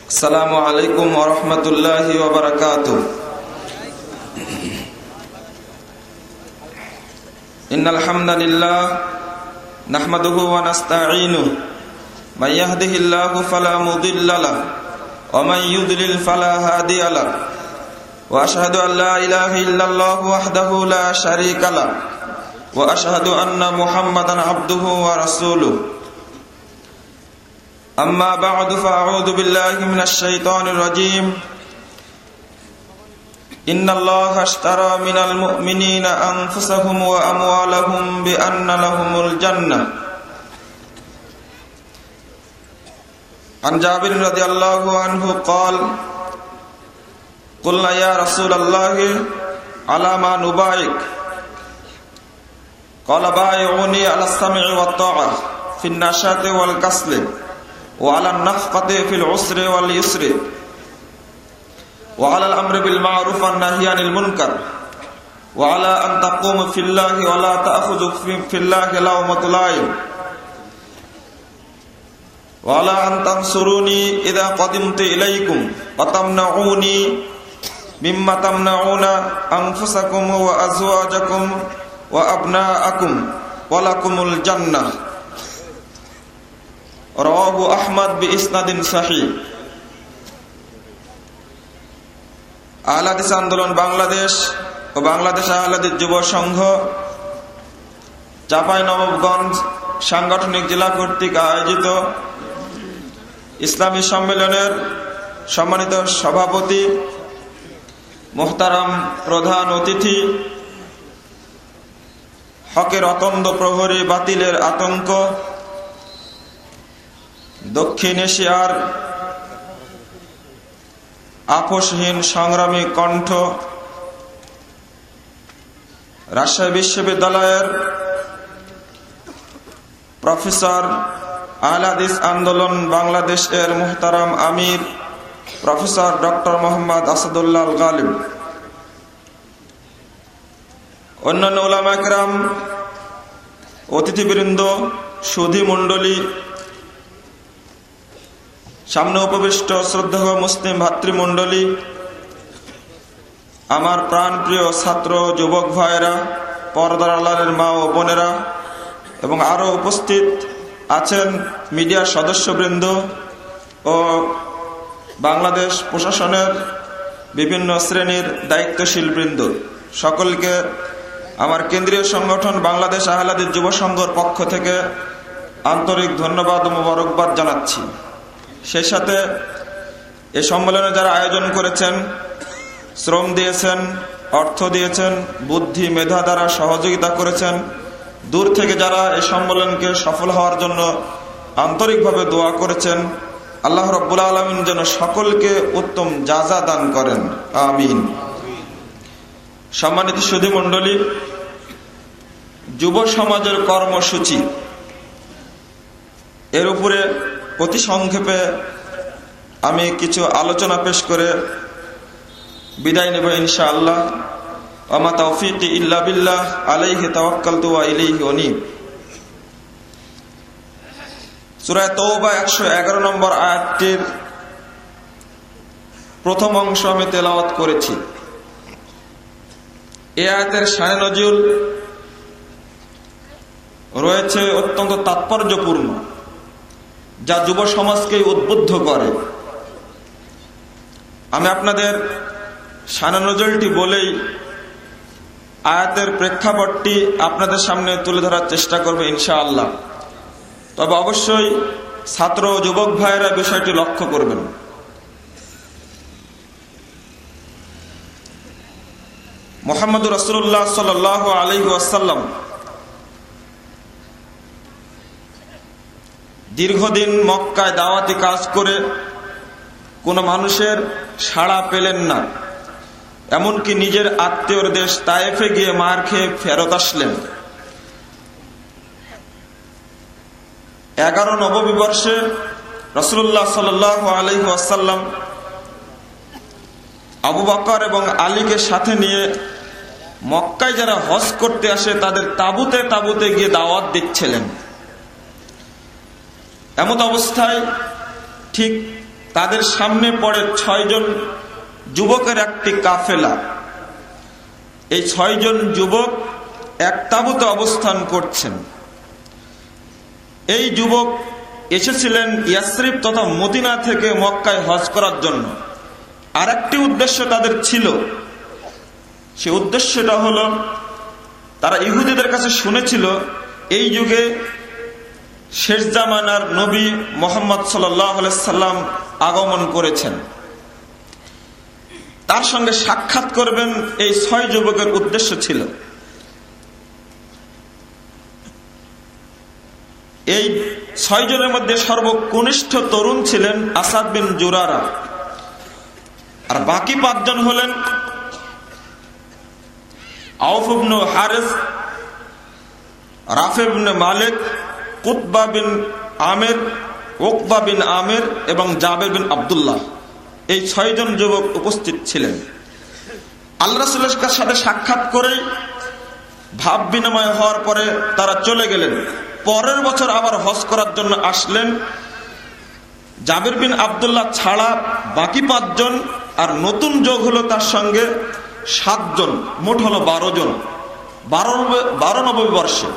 আসসালামু আলাইকুম ওয়া রাহমাতুল্লাহি ওয়া বারাকাতুহু। ইন্নাল হামদালিল্লাহ নাহমাদুহু ওয়া নাস্তাঈনুহু মান ইয়াহদিহিল্লাহু ফালা মুদিল্লা লাহু ওয়া মান ইউদ্লিল ফালা হাদিয়া লাহু ওয়া আশহাদু আল লা ইলাহা ইল্লাল্লাহু ওয়াহদাহু লা শারীকা লাহু ওয়া আশহাদু আন্না মুহাম্মাদান আবদুহু ওয়া রাসূলুহু। أما بعد فأعوذ بالله من الشيطان الرجيم إن الله اشترى من المؤمنين أنفسهم وأموالهم بأن لهم الجنة. عن جابر رضي الله عنه قال قلنا يا رسول الله على ما نبايعك قال بايعوني على السمع والطاعة في النشاط والكسل وعلى النفقة في العسر واليسر وعلى الأمر بالمعروف والنهي عن المنكر وعلى أن تقوم في الله ولا تأخذ في الله لومة لائم وعلى أن تنصروني إذا قدمت إليكم وتمنعوني مما تمنعون أنفسكم وأزواجكم وأبناءكم ولكم الجنة. রাওয়াহু আহমদ বিইসনাদিন সহিহ। আহলে হাদিস আন্দোলন বাংলাদেশ ও বাংলাদেশ আহলে হাদিস যুব সংঘ চাঁপাইনবাবগঞ্জ সাংগঠনিক জেলা কর্তৃক আয়োজিত ইসলামী সম্মেলনের সম্মানিত সভাপতি, মোহতারাম প্রধান অতিথি, হকের অতন্দ প্রহরী, বাতিলের আতঙ্ক, দক্ষিণ এশিয়ার আপোষহীন সংগ্রামী কণ্ঠ, রাজশাহী বিশ্ববিদ্যালয়ের প্রফেসর, আহলে হাদিস আন্দোলন বাংলাদেশের মুহতারাম আমির প্রফেসর ডক্টর মোহাম্মদ আসাদুল্লাহ আল গালিব, অন্যান্য উলামা কেরাম, অতিথিবৃন্দ, সুধী মণ্ডলী, সামনে উপবিষ্ট শ্রদ্ধেয় মুসলিম ভাতৃমণ্ডলী, আমার প্রাণপ্রিয় ছাত্র যুবক ভাইয়েরা, পর্দার আড়ালের মা ও বোনেরা এবং আরো উপস্থিত আছেন মিডিয়ার সদস্যবৃন্দ ও বাংলাদেশ প্রশাসনের বিভিন্ন শ্রেণীর দায়িত্বশীল বৃন্দ, সকলকে আমার কেন্দ্রীয় সংগঠন বাংলাদেশ আহলে হাদিস যুব সংঘের পক্ষ থেকে আন্তরিক ধন্যবাদ ও মোবারকবাদ জানাচ্ছি। সেই সাথে এ সম্মেলনে যারা আয়োজন করেছেন, শ্রম দিয়েছেন, অর্থ দিয়েছেন, বুদ্ধি মেধা দ্বারা সহযোগিতা করেছেন, দূর থেকে যারা এই সম্মেলনকে সফল হওয়ার জন্য আন্তরিকভাবে দোয়া করেছেন, আল্লাহ রাব্বুল আলামিন যেন সকলকে উত্তম জাযা দান করেন, আমিন। সম্মানিত সুধী মণ্ডলী, যুব সমাজের কর্মসূচি এর উপরে অতি সংক্ষেপে আমি কিছু আলোচনা পেশ করে বিদায় নেব ইনশাআল্লাহ। ওয়া তাওফীকি ইল্লা বিল্লাহ আলাইহি তাওয়াক্কালতু ওয়া ইলাইহি উনীব। সূরা তাওবা 111 নম্বর আয়াতটির প্রথম অংশ আমি তেলাওয়াত করেছি। এই আয়াতের শানে নজুল রয়েছে অত্যন্ত তাৎপর্যপূর্ণ, যা যুব সমাজকে উদ্বুদ্ধ করে। আমি আপনাদের শানে নজুলটি বলেই আয়াতের প্রেক্ষাপটটি আপনাদের সামনে তুলে ধরার চেষ্টা করবে ইনশাআল্লাহ। তবে অবশ্যই ছাত্র ও যুবক ভাইয়েরা বিষয়টি লক্ষ্য করবেন। মুহাম্মদুর রাসূলুল্লাহ সাল্লাল্লাহু আলাইহি ওয়াসাল্লাম দীর্ঘদিন মক্কায় দাওয়াতি কাজ করে কোন মানুষের সাড়া পেলেন না, এমনকি নিজের আত্মীয়র দেশ তায়েফে গিয়ে মার খেয়ে ফেরত আসলেন। 11 নববী বর্ষে রাসূলুল্লাহ সাল্লাল্লাহু আলাইহি ওয়াসাল্লাম আবু বকর এবং আলীকে সাথে নিয়ে মক্কায় যারা হজ করতে আসে তাদের তাঁবুতে তাঁবুতে গিয়ে দাওয়াত দিচ্ছিলেন। এমত অবস্থায় ঠিক তাদের সামনে পড়ে 6 জন যুবকের একটি কাফেলা। এই 6 জন যুবক এক তাঁবুতে অবস্থান করছেন। এই যুবক এসেছিলেন ইয়াসরিব তথা মদিনা থেকে মক্কায় হজ করার জন্য। আর একটি উদ্দেশ্য তাদের ছিল, সে উদ্দেশ্যটা হলো তারা ইহুদিদের কাছে শুনেছিল এই যুগে শেষ জামানার নবী মুহাম্মদ সাল্লাল্লাহু আলাইহি সাল্লাম আগমন করেছেন, তার সঙ্গে সাক্ষাৎ করবেন। এই 6 যুবকের উদ্দেশ্য ছিল। এই 6 জনের মধ্যে সর্বকনিষ্ঠ তরুণ ছিলেন আসাদ বিন জুরারা, আর বাকি 5 জন হলেন আউফ ইবনে হারিস, রাফি ইবনে মালিক, কুতবা বিন আমির, উকবা বিন আমির এবং জাবের বিন আব্দুল্লাহ। এই 6 জন যুবক উপস্থিত ছিলেন। আল্লাহ রাসূলের সাথে সাক্ষাৎ করে ভাব বিনিময় হওয়ার পরে তারা চলে গেলেন। পরের বছর আবার হজ করার জন্য আসলেন। জাবের বিন আব্দুল্লাহ ছাড়া বাকি 5 জন, আর নতুন যোগ হলো তার সঙ্গে 7 জন, মোট হলো 12 জন। 12 বর্ষে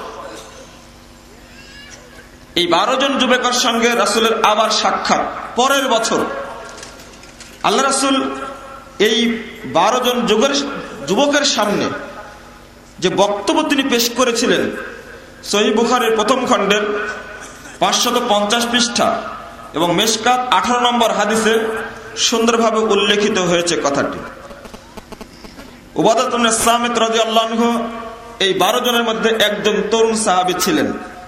এই 12 জন যুবকের সঙ্গে রাসূলের আবার সাক্ষাৎ পরের বছর। আল্লাহ রাসূল এই 12 জন যুবকের সামনে যে বক্তব্য তিনি পেশ করেছিলেন, সহিহ বুখারীর প্রথম খণ্ডের 550 পৃষ্ঠা এবং মেশকাত 18 নম্বর হাদিসে সুন্দরভাবে উল্লেখিত হয়েছে কথাটি। উবাদাহ ইবনে সামিত রাদিয়াল্লাহু আনহু এই 12 জনের মধ্যে একজন তরুণ সাহাবী ছিলেন।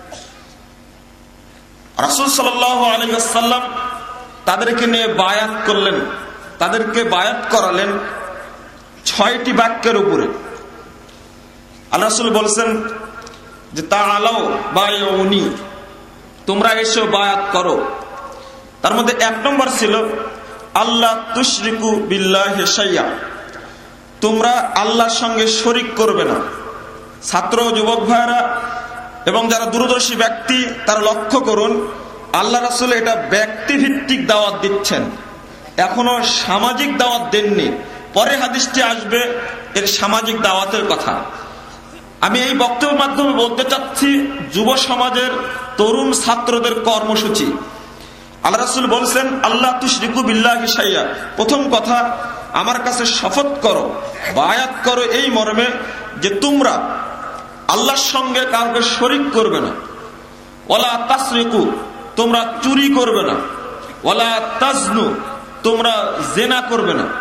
রাসূল সাল্লাল্লাহু আলাইহি ওয়াসাল্লাম তাদেরকে নিয়ে বায়াত করলেন, তাদেরকে বায়াত করালেন 6টি বাক্যের উপরে। আল্লাহ রাসূল বলেছেন যে তাআলাও বায়উনি, তোমরা এসো বায়াত করো। তার মধ্যে 1 নম্বর ছিল আল্লাহ তুশরিকু বিল্লাহি শাইয়া, তোমরা আল্লাহর সঙ্গে শরীক করবে না। ছাত্র যুবক ভাইরা এবং যারা দূরদর্শী ব্যক্তি তারা লক্ষ্য করুন, আল্লাহ রাসূল এটা ব্যক্তি ভিত্তিক দাওয়াত দিচ্ছেন, এখনো সামাজিক দাওয়াত দেননি। পরে হাদিসটি আসবে এর সামাজিক দাওয়াতের কথা। আমি এই বক্তব্যের মাধ্যমে বলতে চাচ্ছি যুব সমাজের তরুণ ছাত্রদের কর্মসূচি। আল্লাহ রাসূল বলছেন আল্লাহ তুশরিকু বিল্লাহি শাইয়া, প্রথম কথা আমার কাছে শপথ করো, বায়াত করো এই মর্মে যে তোমরা আল্লাহর সঙ্গে কাউকে শরীক করবে না। ওয়ালা তাসরিকু, তোমরা চুরি করবে না। ওয়ালা তাজনু, তোমরা জিনা করবে না।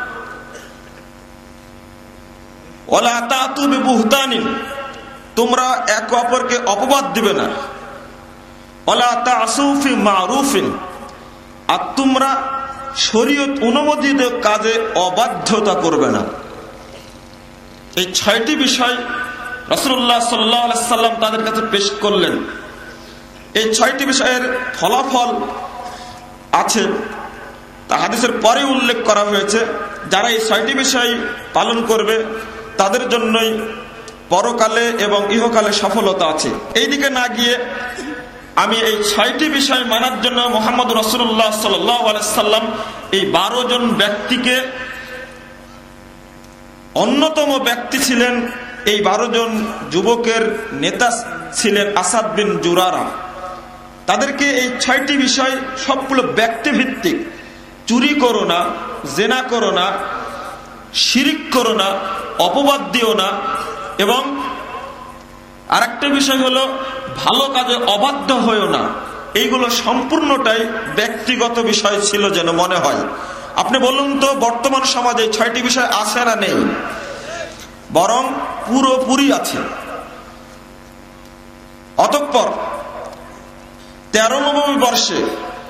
ওয়ালা তাতু বিবুহতানিন, তোমরা একে অপরকে অপবাদ দিবে না। ওয়ালা তাসু ফি মারুফিন, আর তোমরা শরীয়ত অনুমোদিত কাজে অবাধ্যতা করবে না। এই 6টি বিষয় রাসূলুল্লাহ সাল্লাল্লাহু আলাইহি সাল্লাম তাদের কাছে পেশ করলেন। এই 6টি বিষয়ের ফলাফল আছে, তা হাদিসের পরে উল্লেখ করা হয়েছে। যারা এই 6টি বিষয় পালন করবে তাদের জন্যই পরকালে এবং ইহকালে সফলতা আছে। এই দিকে না গিয়ে আমি এই 6টি বিষয় মানার জন্য মুহাম্মদ রাসূলুল্লাহ সাল্লাল্লাহু আলাইহি সাল্লাম এই 12 জন ব্যক্তিকে, অন্যতম ব্যক্তি ছিলেন এই 12 জন যুবকের নেতা ছিলেন আসাদ বিন জুরারা। তাদেরকে এই 6টি বিষয় সবগুলো ব্যক্তি ভিত্তিক। চুরি করো না, জেনা করো না, শিরিক করো না, অপবাদ দিও না, এবং আরেকটা বিষয় হলো ভালো কাজে অবাধ্য হইও না। এইগুলো সম্পূর্ণটাই ব্যক্তিগত বিষয় ছিল যেন মনে হয়। আপনি বলুন তো বর্তমান সমাজে 6টি বিষয় আছে না নেই? বরং পুরোপুরি আছে। অতঃপর 13 বর্ষে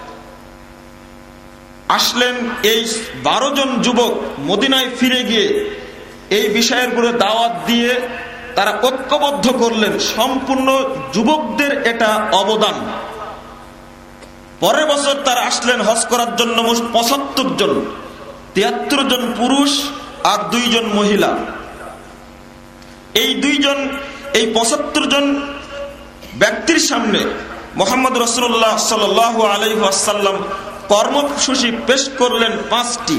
আসলেন এই 12 জন যুবক, মদিনায় ফিরে গিয়ে এই বিষয়ের উপরে দাওয়াত দিয়ে তারা ঐক্যবদ্ধ করলেন। সম্পূর্ণ যুবকদের এটা অবদান। পরের বছর তারা আসলেন হজ করার জন্য 75 জন, 73 জন পুরুষ আর 2 জন মহিলা। এই 2 জন, এই 75 জন ব্যক্তির সামনে মুহাম্মদ রাসূলুল্লাহ সাল্লাল্লাহু আলাইহি ওয়াসাল্লাম কর্মসূচি পেশ করলেন 5টি।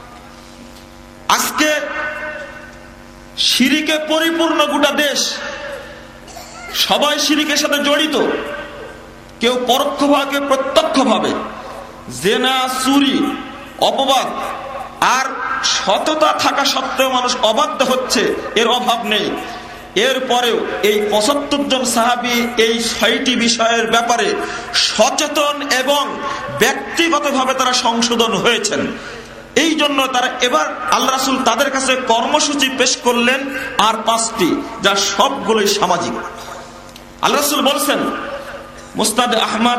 আজকে শিরিকে পরিপূর্ণ গোটা দেশ, সবাই শিরিকের সাথে জড়িত, কেউ পরোক্ষভাবে প্রত্যক্ষভাবে। জেনা, চুরি, অপবাদ আর সততা থাকা সত্ত্বেও মানুষ অবাধ্য হচ্ছে, এর অভাব নেই। এরপরেও এই 75 জন সাহাবী এই 6টি বিষয়ের ব্যাপারে সচেতন এবং ব্যক্তিগতভাবে তারা সংশোধন হয়েছেন। এই জন্য তারা এবার আল্লাহ রাসূল তাদের কাছে কর্মসূচি পেশ করলেন আর 5টি, যা সবগুলোই সামাজিক। আল্লাহ রাসূল বলছেন, মুসনাদ আহমদ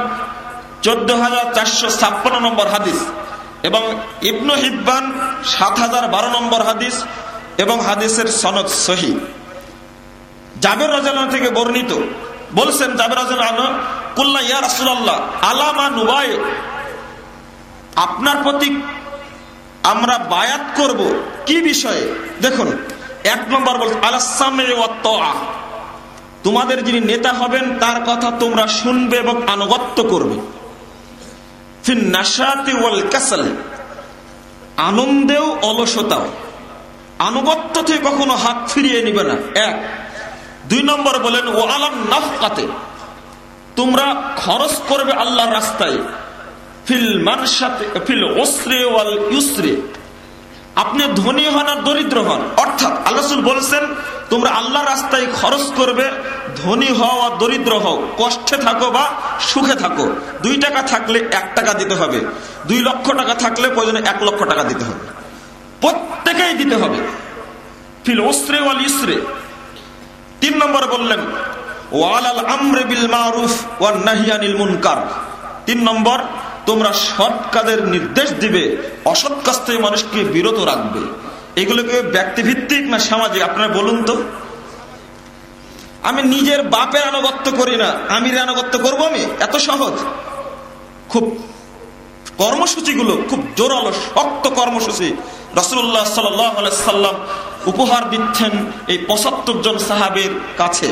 14456 নম্বর হাদিস এবং ইবনু হিব্বান 7012 নম্বর হাদিস এবং হাদিসের সনদ সহিহ। জাবের রাদিয়াল্লাহু আনহু থেকে বর্ণিত, বলছেন জাবের রাদিয়াল্লাহু আনহু, কুল্লা ইয়া রাসূলুল্লাহ আলামা নুবাই, আপনার প্রতি আমরা বায়াত করব কি বিষয়ে? দেখুন, 1 নম্বর বলছে আলাস সামঈ ওয়াত তাআ, তোমাদের যিনি নেতা হবেন তার কথা তোমরা শুনবে এবং আনুগত্য করবে। ফিন নাশাতি ওয়াল কাসাল, আনন্দেও অলসতাও, আনুগত্য থেকে কখনো হাত ফিরিয়ে নিবে না। 1। 2 নম্বর বলেন ও আলান নাফকাতে, তোমরা খরচ করবে আল্লাহর রাস্তায়। ফিল মানশাতে ফিল উসরি ওয়াল ইউসরি, আপনি ধনী হন আর দরিদ্র হন। অর্থাৎ আল্লাহ রাসূল বলেছেন তোমরা আল্লাহর রাস্তায় খরচ করবে, ধনী হও আর দরিদ্র হও, কষ্টে থাকো বা সুখে থাকো। 2 টাকা থাকলে 1 টাকা দিতে হবে, 2 লক্ষ টাকা থাকলে প্রয়োজনে 1 লক্ষ টাকা দিতে হবে, প্রত্যেকেই দিতে হবে। ফিল উসরি ওয়াল ইউসরি। 3 নম্বর বললেন ওয়ালাল আমরি বিল মারুফ ওয়ান নাহি আনিল মুনকার। 3 নম্বর, তোমরা সৎ কাজের নির্দেশ দিবে, অসৎ কাজ থেকে মানুষকে বিরত রাখবে। এগুলোকে ব্যক্তিভিত্তিক না সামাজিক? আপনারা বলুন তো। আমি নিজের বাপের আনুগত্য করি না, আমির আনুগত্য করবো আমি? এত সহজ? খুব কর্মসূচিগুলো খুব জোরালো শক্ত কর্মসূচি রাসূলুল্লাহ সাল্লাল্লাহু আলাইহি সাল্লাম উপহার দিচ্ছেন এই 75 জন সাহাবীর কাছে।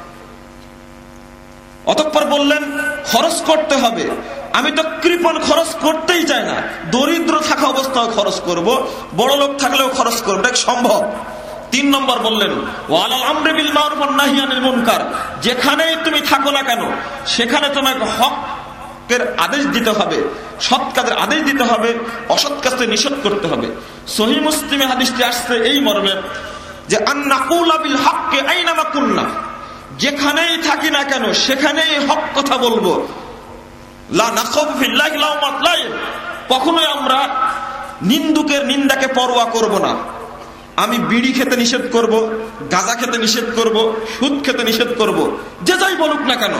অতঃপর বললেন খরচ করতে হবে। আমি তো কৃপণ, খরচ করতেই চাই না, দরিদ্র থাকা অবস্থায় খরচ করব, বড় লোক থাকলেও খরচ করব, এটা সম্ভব। 3 নম্বর বললেন ওয়ালাল আমরি বিল মারুফ ওয়ান নাহি আনিল মুনকার, যেখানেই তুমি থাকো না কেন সেখানে তোমাকে হকের আদেশ দিতে হবে, সৎ কাজের আদেশ দিতে হবে, অসৎ কাজকে নিষেধ করতে হবে। সহিহ মুসলিমে হাদিসটি আসছে এই মর্মে যে আন্নাকুলা বিল হক্কি আইনামা কুন্না, যেখানেই থাকি না কেন সেখানেই হক কথা বলবো। লা নাখাফু ফিল্লাহি লাওমাত লাইম, কখনোই আমরা নিন্দুকের নিন্দাকে পরোয়া করব না। আমি বিড়ি খেতে নিষেধ করব, গাঁজা খেতে নিষেধ করব, সুদ খেতে নিষেধ করব, যে যাই বলুক না কেন।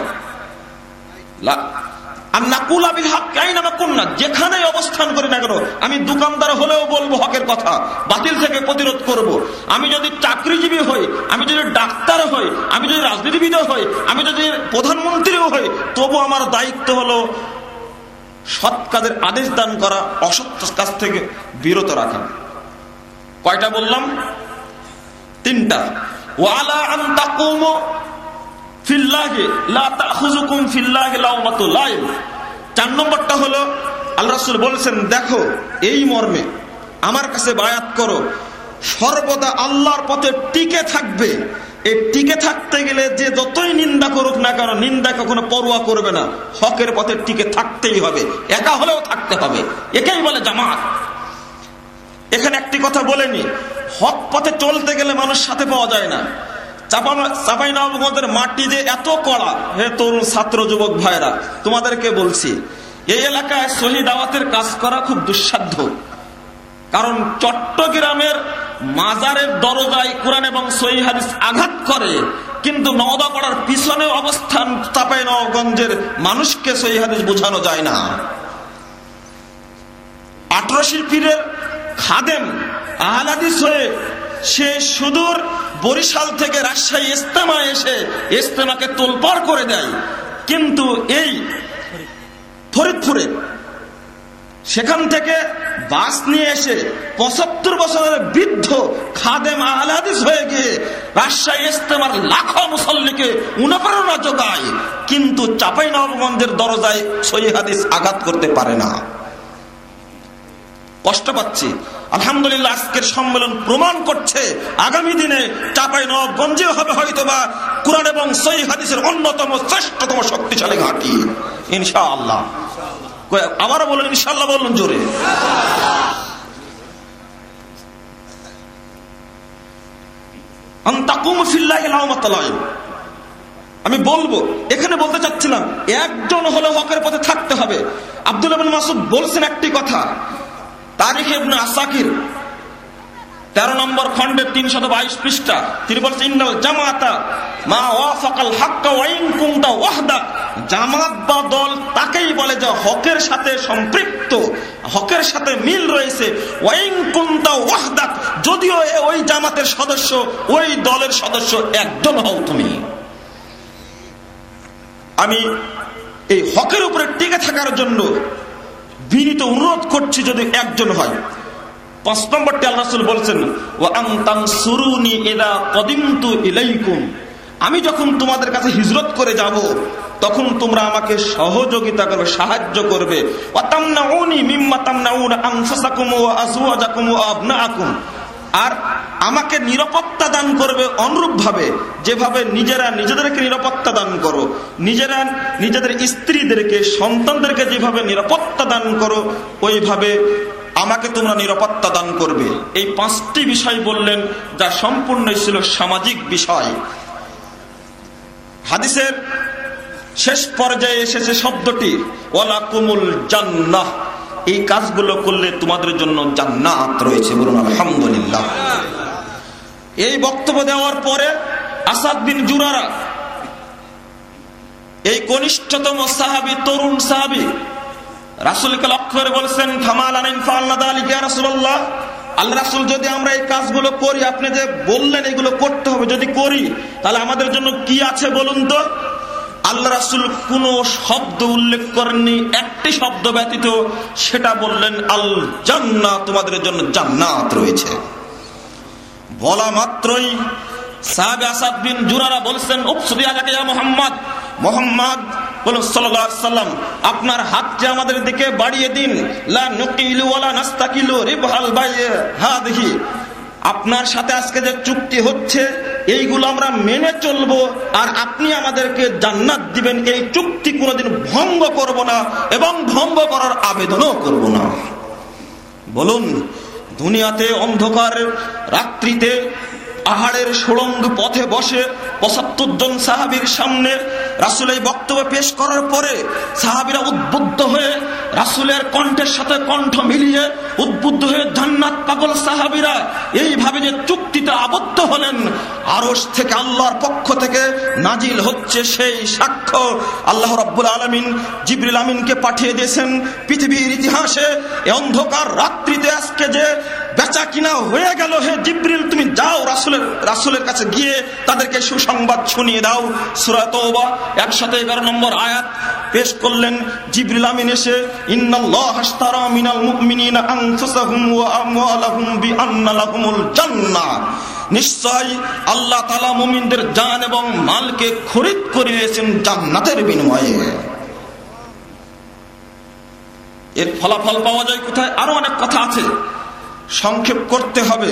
আন্নাকুলা বিল হক্কি আইনামা কুন্না, যেখানেই অবস্থান করি না কেন আমি দোকানদার হলেও বলবো হকের কথা, বাতিল থেকে প্রতিরোধ করব। আমি যদি চাকরিজীবী হই, আমি যদি ডাক্তার হই, আমি যদি রাজনীতিবিদ হই, আমি যদি প্রধানমন্ত্রীও হই, তবু আমার দায়িত্ব হলো সৎ কাজের আদেশ দান করা, অসৎ কাজ থেকে বিরত রাখা। কয়টা বললাম? 3টা। ওয়ালা আন তাকুমু ফিল্লাহি লা তাখুযুকুম ফিল্লাহি লাওমাতু লাইম। 4 নম্বরটা হলো আল্লাহ রাসূল বলেছেন দেখো এই মর্মে আমার কাছে বায়াত করো, সর্বদা আল্লাহর পথে টিকে থাকবে। এই টিকে থাকতে গেলে যে যতই নিন্দা করুক না কেন, নিন্দা কখনো পরোয়া করবে না, হকের পথে টিকে থাকতেই হবে, একা হলেও থাকতে হবে। একেই বলে জামাত। এখানে একটি কথা বলেনি, হক পথে চলতে গেলে মানুষ সাথে পাওয়া যায় না। চাঁপাইনবাবগঞ্জের মাটি যে এত কড়া, হে তরুণ ছাত্র যুবক ভাইরা, তোমাদেরকে বলছি এই এলাকায় সহি দাওয়াতের কাজ করা খুব দুঃসাধ্য। কারণ চট্টগ্রামের মাজারের দরজায় কোরআন এবং সহিহ হাদিস আঘাত করে, কিন্তু নওদা পড়ার পিছনে অবস্থান চাঁপাইনবাবগঞ্জের মানুষকে সহিহ হাদিস বোঝানো যায় না। 18 পীরের খাদেম আহলে হাদিস হয়ে সে সুদূর বরিশাল থেকে রাজশাহী ইজতেমায় এসে ইজতেমাকে তোলপাড় করে দেয়, কিন্তু এই ফরিদপুরে সেখান থেকে বাস নিয়ে এসে 75 বছরের বৃদ্ধ খাদেম আহলে হাদিস হয়ে গিয়ে রাজশাহী ইজতেমার লাখো মুসল্লিকে অনুপ্রেরণা যোগায়, কিন্তু চাঁপাইনবাবগঞ্জের দরজায় সহিহ হাদিস আঘাত করতে পারে না। কষ্ট পাচ্ছি। আলহামদুলিল্লাহ আজকের সম্মেলন প্রমাণ করছে আগামী দিনে চাঁপাইনবাবগঞ্জে হবে হয়তোবা কুরআন এবং সহিহ হাদিসের অন্যতম শ্রেষ্ঠতম শক্তিশালী ঘাঁটি ইনশাআল্লাহ। আবারও বলুন ইনশাআল্লাহ, বলুন জোরে। আমি বলবো, এখানে বলতে চাচ্ছিলাম একজন হলে হকের পথে থাকতে হবে। আব্দুল্লাহ ইবনে মাসউদ বলছেন একটি কথা, তারিখ ইবনে আসাকির 13 নম্বর খণ্ডের 322 পৃষ্ঠা, তিনি বলছেন ইন্নাল জামাআতা মা ওয়াফাকাল হাক্কা ওয়া ইন কুনতা ওয়াহদাক। জামাত বা দল তাকেই বলে যে হকের সাথে সম্পৃক্ত, হকের সাথে মিল রয়েছে। ওয়া ইন কুনতা ওয়াহদাক, যদিও ওই জামাতের সদস্য, ওই দলের সদস্য একজন হও তুমি। আমি এই হকের উপরে টিকে থাকার জন্য বিনীত অনুরোধ করছি যদি একজন হয়। 5 নম্বরটি আল্লাহ রাসূল বলছেন ওয়া আনতানসুরুনি ইযা কদিমতু ইলাইকুম, আমি যখন তোমাদের কাছে হিজরত করে যাব তখন তোমরা আমাকে সহযোগিতা করবে, সাহায্য করবে। ওয়া তামনাউনি মিম্মা তামনাউনা আনফুসাকুম ওয়া আজওয়াজাকুম ওয়া আবনাআকুম, আর আমাকে নিরাপত্তা দান করবে অনুরূপ ভাবে যেভাবে নিজেরা নিজেদেরকে নিরাপত্তা দান করো, নিজেরা নিজেদের স্ত্রীদেরকে সন্তানদেরকে যেভাবে নিরাপত্তা দান করো ওইভাবে আমাকে তোমরা নিরাপত্তা দান করবে। এই 5টি বিষয় বললেন যা সম্পূর্ণ ছিল সামাজিক বিষয়। হাদিসের শেষ পর্যায়ে এসেছে শব্দটি ওয়ালাকুমুল জান্নাহ, এই কাজগুলো করলে তোমাদের জন্য জান্নাত রয়েছে, বলুন আলহামদুলিল্লাহ। এই বক্তব্য দেওয়ার পরে আসাদ বিন জুরারা, এই কনিষ্ঠতম সাহাবী, তরুণ সাহাবী, রাসূলকে লক্ষ্য করে বলছেন ফামালান ফাআলনা যালিকা ইয়া রাসূলুল্লাহ, আল্লাহ রাসূল যদি আমরা এই কাজগুলো করি, আপনি যে বললেন এগুলো করতে হবে, যদি করি তাহলে আমাদের জন্য কি আছে বলুন তো। আল্লাহ রাসূল কোন শব্দ উল্লেখ করেননি, একটি শব্দ ব্যতীত, সেটা বললেন আল জান্নাহ, তোমাদের জন্য জান্নাত রয়েছে। বলা মাত্রই সাহাবী আসাদ বিন জুরারা বলছেন উপসুদি আলাকা ইয়া মুহাম্মদ, মুহাম্মদ বলুন সাল্লাল্লাহু আলাইহি সাল্লাম, আপনার হাতটা আমাদের দিকে বাড়িয়ে দিন। লা নুকিলু ওয়ালা নাস্তাকিলু রিবহাল বাই হাদিহি, আপনার সাথে আজকে যে চুক্তি হচ্ছে এইগুলো আমরা মেনে চলবো, আর আপনি আমাদেরকে জান্নাত দিবেন, এই চুক্তি কোনোদিন ভঙ্গ করব না এবং ভঙ্গ করার আবেদনও করব না। বলুন, দুনিয়াতে অন্ধকার রাত্রিতে পাহাড়ের সুড়ঙ্গ পথে বসে 75 জন সাহাবীর সামনে রাসূল এই বক্তব্য পেশ করার পরে সাহাবীরা উদ্বুদ্ধ হয়ে রাসূলের কণ্ঠের সাথে কণ্ঠ মিলিয়ে উদ্বুদ্ধ হয়ে জান্নাত পাগল সাহাবীরা এইভাবে যে চুক্তিতে আবদ্ধ হলেন, আরশ থেকে আল্লাহর পক্ষ থেকে নাজিল হচ্ছে সেই সাক্ষ্য। আল্লাহ রাব্বুল আলামিন জিবরিল আমিনকে পাঠিয়ে দিয়েছেন পৃথিবীর ইতিহাসে এই অন্ধকার রাত্রিতে আজকে যে বেচা কিনা হয়ে গেল, হে জিবরিল তুমি যাও রাসূলের কাছে গিয়ে তাদেরকে সুসংবাদ শুনিয়ে দাও। সূরা তাওবা 111 নম্বর আয়াত পেশ করলেন জিবরিল আমিন এসে, ইন্নাল্লাহা আশতারা মিনাল মুমিনিনা আনফুসাহুম ওয়া আমওয়ালাহুম বিআন্না লাহুমুল জান্নাহ, নিশ্চয় আল্লাহ তাআলা মুমিনদের জান এবং মালকে খরিদ করে নিয়েছেন জান্নাতের বিনিময়ে। এর ফলাফল পাওয়া যায় কোথায়? আরো অনেক কথা আছে, সংক্ষেপ করতে হবে।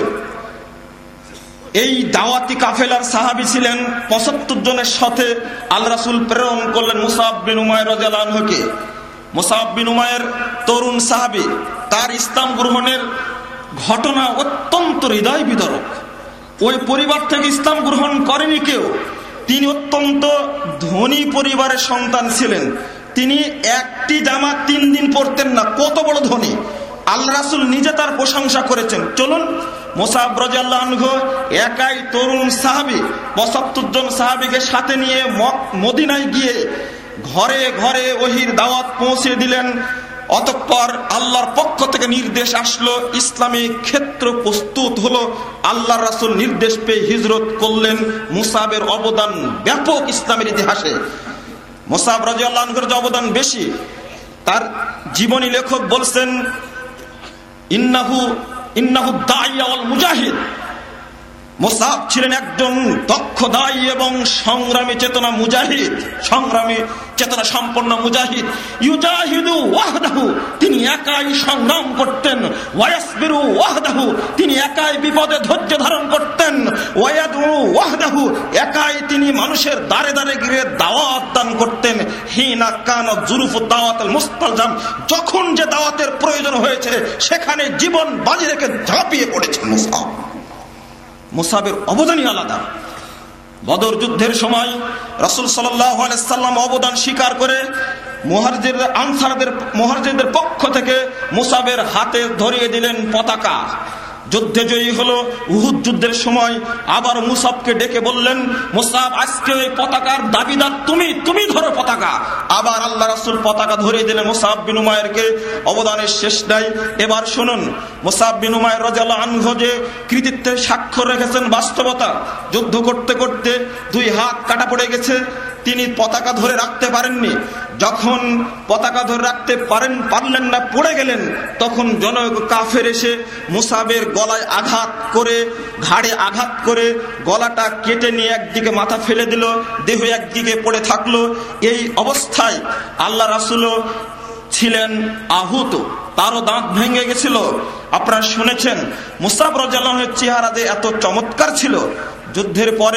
এই দাওয়াতি কাফেলার সাহাবী ছিলেন 75 জনের সাথে আল্লাহ রাসূল প্রেরণ করলেন মুসআব বিন উমাইর রাদিয়াল্লাহু আনহুকে। মুসআব বিন উমাইর তরুণ সাহাবী, তার ইসলাম গ্রহণের ঘটনা অত্যন্ত হৃদয় বিদারক। ওই পরিবার থেকে ইসলাম গ্রহণ করেনি কেউ। তিনি অত্যন্ত ধনী পরিবারের সন্তান ছিলেন। তিনি একটি জামা 3 দিন পরতেন না, কত বড় ধনী। আল্লাহ রাসূল নিজে তার প্রশংসা করেছেন। চলুন, মুসআব রাদিয়াল্লাহু আনহু একাই তরুণ সাহাবী 75 জন সাহাবীকে সাথে নিয়ে মদিনায় গিয়ে ঘরে ঘরে ওহীর দাওয়াত পৌঁছে দিলেন। অতঃপর আল্লাহর পক্ষ থেকে নির্দেশ আসলো, ইসলামী ক্ষেত্র প্রস্তুত হলো। আল্লাহর রাসূল নির্দেশ পেয়ে হিজরত করলেন। মুসআবের অবদান ব্যাপক ইসলামের ইতিহাসে। মুসআব রাদিয়াল্লাহু আনহুর যে অবদান বেশি, তার জীবনী লেখক বলছেন ইন্নাহু দাইয়া ওয়াল মুজাহিদ, মুসাব ছিলেন একজন দক্ষ দায়ী এবং সংগ্রামী চেতনা মুজাহিদ, সংগ্রামী চেতনা সম্পন্ন মুজাহিদ। ইউজাহিদু ওয়াহদাহু, তিনি একাই সংগ্রাম করতেন। ওয়ায়াসবিরু ওয়াহদাহু, তিনি একাই বিপদে ধৈর্য ধারণ করতেন। ওয়ায়াদু ওয়াহদাহু, একাই তিনি মানুষের দ্বারে দ্বারে গিয়ে দাওয়াত দান করতেন। হিনা কানা জুরুফু দাওয়াতুল মুস্তালজাম, যখন যে দাওয়াতের প্রয়োজন হয়েছে সেখানে জীবন বাজি রেখে ঝাঁপিয়ে পড়েছেন মুসাব। মুসাবের অবদানই আলাদা। বদর যুদ্ধের সময় রাসূল সাল্লাল্লাহু আলাইহি সাল্লাম অবদান স্বীকার করে মুহাজিরদের পক্ষ থেকে মুসাবের হাতে ধরিয়ে দিলেন পতাকা। যুদ্ধে জয়ী হলো। উহুদ যুদ্ধের সময় আবার মুসাবকে ডেকে বললেন, মুসাব, আজকে ওই পতাকার দাবিদার তুমি ধরো পতাকা। আবার আল্লাহ রাসূল পতাকা ধরিয়ে দিলেন মুসাব বিন উমাইরকে। অবদানের শেষ নাই। এবার শুনুন, মুসাব বিন উমাইর রাদিয়াল্লাহু আনহু যে কৃতিত্বের স্বাক্ষর রেখেছেন, বাস্তবতা, যুদ্ধ করতে করতে 2 হাত কাটা পড়ে গেছে, তিনি পতাকা ধরে রাখতে পারেননি। যখন পতাকা ধরে রাখতে পারলেন না, পড়ে গেলেন, তখন জনৈক কাফের এসে মুসাবের গলায় আঘাত করে, ঘাড়ে আঘাত করে গলাটা কেটে নিয়ে একদিকে মাথা ফেলে দিল, দেহ একদিকে পড়ে থাকলো। এই অবস্থায় আল্লাহ রাসূলও ছিলেন আহত, তারও দাঁত ভেঙে গেছিল। আপনারা শুনেছেন মুসাব রাদিয়াল্লাহু আনহুর চেহারা যে এত চমৎকার ছিল। যুদ্ধের পরে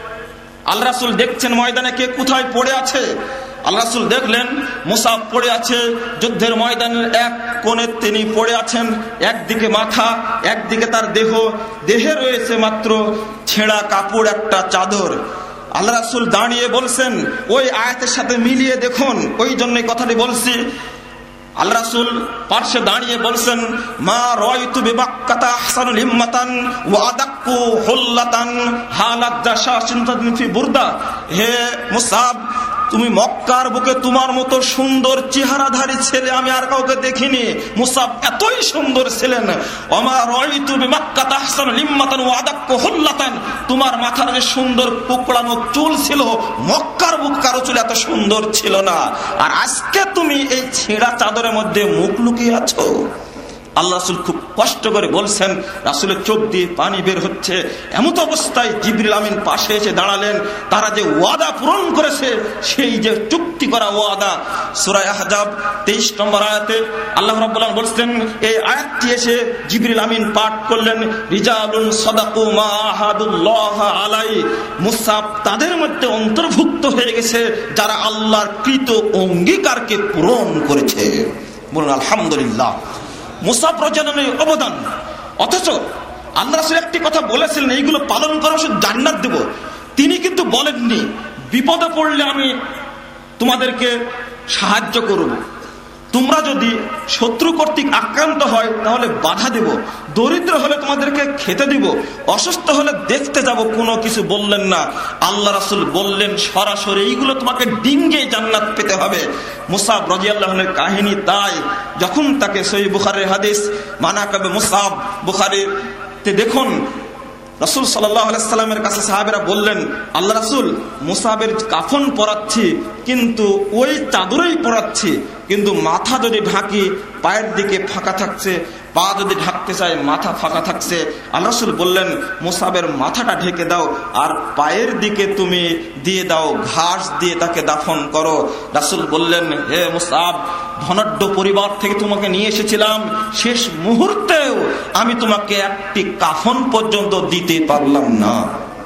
আল্লাহ রাসূল দেখছেন ময়দানে কে কোথায় পড়ে আছে। আল্লাহ রাসূল দেখলেন মুসাব পড়ে আছে যুদ্ধের ময়দানের এক কোণে, তিনি পড়ে আছেন, একদিকে মাথা, একদিকে তার দেহে রয়েছে মাত্র ছেঁড়া কাপড়, একটা চাদর। আল্লাহ রাসূল দাঁড়িয়ে বলছেন, ওই আয়াতের সাথে মিলিয়ে দেখুন, ওই জন্য কথাটি বলছি। আল্লাহ রাসূল পার্শ্বে দাঁড়িয়ে বলছেন, মা রাআইতু বিবাক্কাতা আহসানুল হিম্মাতান ওয়া আদাক্কু হুল্লাতান হালাত জাশাশিনতান ফি বুরদা। হে মুসাব, তুমি মক্কার বুকে তোমার মতো সুন্দর চেহারাধারী ছেলে আমি আর কাউকে দেখিনি। মুসাব এতই সুন্দর ছিলেন। ওমা রাআইতু বিমাক্কাতা আহসানুল হিম্মাতান ওয়া আদাক্কু হুল্লাতান, তোমার মাথার যে সুন্দর কোকড়ানো চুল ছিল, মক্কার বুক কারো চুল এত সুন্দর ছিল না। আর আজকে তুমি এই ছেঁড়া চাদরের মধ্যে মুখ লুকিয়ে আছো। আল্লাহ রাসূল খুব কষ্ট করে বলছেন, রাসূলের চোখ দিয়ে পানি বের হচ্ছে। এমত অবস্থায় জিবরিল আমিন পাশে এসে দাঁড়ালেন। তারা যে ওয়াদা পূরণ করেছে, সেই যে চুক্তি করা ওয়াদা, সূরা আহজাব 23 নম্বর আয়াতে আল্লাহ রাব্বুল আলামিন বলছেন, এই আয়াতটি এসে জিবরিল আমিন পাঠ করলেন, রিজালুন সাদাকু মা আহাদুল্লাহ আলাই। মুসাব তাদের মধ্যে অন্তর্ভুক্ত হয়ে গেছে যারা আল্লাহর কৃত অঙ্গীকারকে পূরণ করেছে। বলুন আলহামদুলিল্লাহ। মুসাব রাদিয়াল্লাহু অবদান। অথচ আল্লাহ রাসূল একটি কথা বলেছিলেন, এইগুলো পালন করা শুধু জান্নাত দেব। তিনি কিন্তু বলেননি বিপদে পড়লে আমি তোমাদেরকে সাহায্য করব, তোমরা যদি শত্রু কর্তৃক আক্রান্ত হয় তাহলে বাধা দেব, দরিদ্র হলে তোমাদেরকে খেতে দিব, অসুস্থ হলে দেখতে যাব, কোনো কিছু বললেন না। আল্লাহ রাসূল বললেন সরাসরি, এইগুলো তোমাকে ডিঙ্গে জান্নাত পেতে হবে। মুসাব রাদিয়াল্লাহু আনহুর কাহিনী তাই। যখন তাকে সহিহ বুখারীর হাদিস মানাকাবে মুসাব, বুখারীতে দেখুন, রাসূল সাল্লাল্লাহু আলাইহি সাল্লামের কাছে সাহাবীরা বললেন, আল্লাহ রাসূল, মুসাবের কাফন পরাচ্ছি, কিন্তু ওই চাদরেই পরাচ্ছি, কিন্তু মাথা যদি ঢাকি পায়ের দিকে ফাঁকা থাকছে, পা যদি ঢাকতে চায় মাথা ফাঁকা থাকছে। আল্লাহ রাসূল বললেন, মুসাবের মাথাটা ঢেকে দাও আর পায়ের দিকে তুমি দিয়ে দাও, ঘাস দিয়ে তাকে দাফন করো। রাসূল বললেন, হে মুসাব, ধনাঢ্য পরিবার থেকে তোমাকে নিয়ে এসেছিলাম, শেষ মুহূর্তেও আমি তোমাকে একটি কাফন পর্যন্ত দিতে পারলাম না।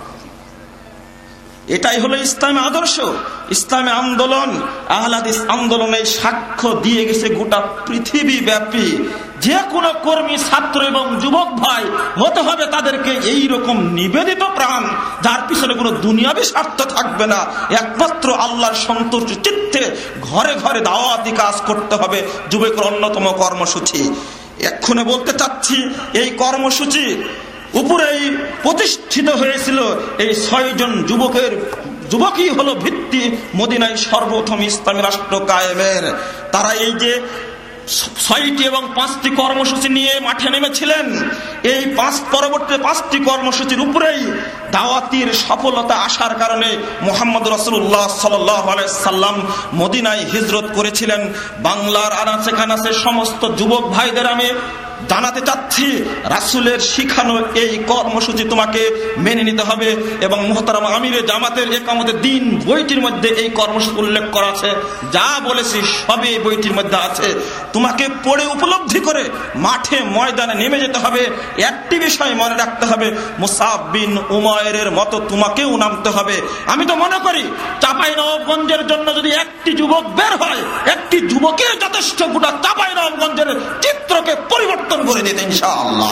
এটাই হলো ইসলামী আদর্শ, ইসলামী আন্দোলন। আহলে হাদিস আন্দোলনে সাক্ষ্য দিয়ে গেছে গোটা পৃথিবী ব্যাপী। যে কোনো কর্মী, ছাত্র এবং যুবক ভাই হতে হবে তাদেরকে এইরকম নিবেদিত প্রাণ, যার পিছনে কোনো দুনিয়াবী স্বার্থ থাকবে না। একমাত্র আল্লাহর সন্তুষ্ট চিত্তে ঘরে ঘরে দাওয়াতি কাজ করতে হবে। যুবকের অন্যতম কর্মসূচি। এক্ষণে বলতে চাচ্ছি, এই কর্মসূচি উপরেই প্রতিষ্ঠিত হয়েছিল এই 6 জন যুবকই হলো ভিত্তি মদিনায় সর্বপ্রথম ইসলামী রাষ্ট্র কায়েমের। তারা এই যে 6টি এবং 5টি কর্মসূচি নিয়ে মাঠে নেমেছিলেন, এই পরবর্তী 5টি কর্মসূচির উপরেই দাওয়াতির সফলতা আসার কারণে মুহাম্মদ রাসূলুল্লাহ সাল্লাল্লাহু আলাইহি সাল্লাম মদিনায় হিজরত করেছিলেন। বাংলার আনাচে কানাচে সমস্ত যুবক ভাইদের আমি জানাতে চাচ্ছি, রাসূলের শিখানো এই কর্মসূচি তোমাকে মেনে নিতে হবে। এবং মুহতারাম আমিরে জামাতের ইকামতের দিন বইটির মধ্যে এই কর্মসূচি উল্লেখ করা আছে। যা বলেছি সবই এই বইটির মধ্যে আছে। তোমাকে পড়ে উপলব্ধি করে মাঠে ময়দানে নেমে যেতে হবে। একটি বিষয় মনে রাখতে হবে, মুসআব বিন উমাইরের মতো তোমাকেও নামতে হবে। আমি তো মনে করি চাঁপাইনবাবগঞ্জের জন্য যদি একটি যুবক বের হয়, একটি যুবকের যথেষ্ট গোটা চাঁপাইনবাবগঞ্জের চিত্রকে পরিবর্তন করে দিতে ইনশাআল্লাহ।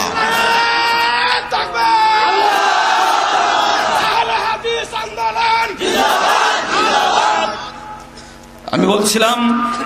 আমি বলছিলাম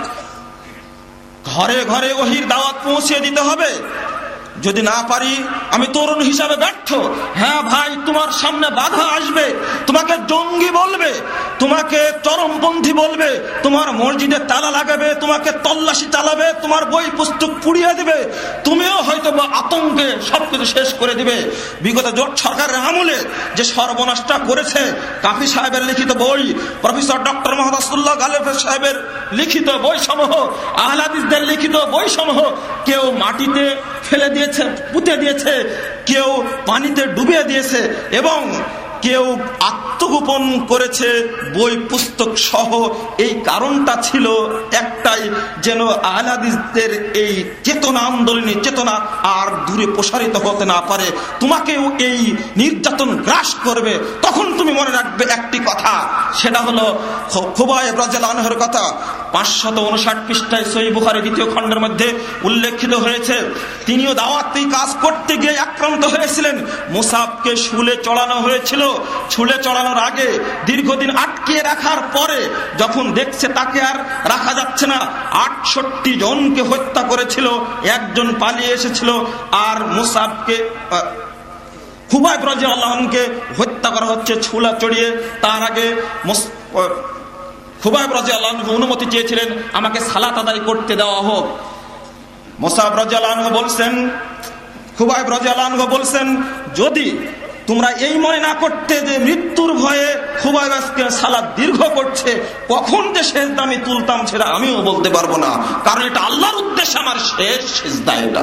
ঘরে ঘরে ওহির দাওয়াত পৌঁছে দিতে হবে। যদি না পারি, আমি তরুণ হিসাবে ব্যর্থ। হ্যাঁ ভাই, তোমার সামনে বাধা আসবে, তোমাকে জঙ্গি বলবে, তোমাকে চরমপন্থী বলবে, তোমার মসজিদে তালা লাগাবে, তোমাকে তল্লাশি চালাবে, তোমার বই পুস্তক পুড়িয়ে দিবে, তুমিও হয়তো আতঙ্কে সবকিছু শেষ করে দিবে। বিগত জোট সরকারের আমলে যে সর্বনাশটা করেছে, কাফি সাহেবের লিখিত বই, প্রফেসর ডক্টর মোহাম্মদ রাসূলুল্লাহ গালেব সাহেবের লিখিত বই সমূহ, আহলে হাদিসদের লিখিত বই সমূহ কেউ মাটিতে ফেলে দিয়েছে, পুঁতে দিয়েছে, কেউ পানিতে ডুবিয়ে দিয়েছে, এবং কেউ আত্মগোপন করেছে বই পুস্তক সহ। এই কারণটা ছিল একটাই, যেন আহলে হাদিসদের এই চেতনা, আন্দোলনী চেতনা আর দূরে প্রসারিত হতে না পারে। তোমাকেও এই নির্যাতন গ্রাস করবে। তখন তুমি মনে রাখবে একটি কথা, সেটা হলো খুবাইব রাদিয়াল্লাহু আনহুর কথা। 559 পৃষ্ঠায় সহিহ বুখারী 2য় খণ্ডের মধ্যে উল্লেখিত হয়েছে, তিনিও দাওয়াতি কাজ করতে গিয়ে আক্রান্ত হয়েছিলেন। মুসাবকে শুলে চড়ানো হয়েছিল। শুলে চড়ানোর আগে দীর্ঘদিন আটকিয়ে রাখার পরে যখন দেখছে তাকে আর রাখা যাচ্ছে না, 68 জনকে হত্যা করেছিল। একজন পালিয়ে এসেছিল, আর মুসাবকে খুবাইব রাদিয়াল্লাহু আনহুকে হত্যা করা হচ্ছে শুলে চড়িয়ে। তার আগে খুবাইব রাদিয়াল্লাহু আনহু অনুমতি চেয়েছিলেন, আমাকে সালাত আদায় করতে দেওয়া হোক। মুসাব রাদিয়াল্লাহু আনহু বলছেন, খুবাইব রাদিয়াল্লাহু আনহু বলছেন, যদি তোমরা এই মনে না করতে যে মৃত্যুর ভয়ে খুবাইব আজকে সালাত দীর্ঘ করছে, কখন যে সেজদা আমি তুলতাম সেটা আমিও বলতে পারবো না, কারণ এটা আল্লাহর উদ্দেশ্যে আমার শেষ সেজদা। এটা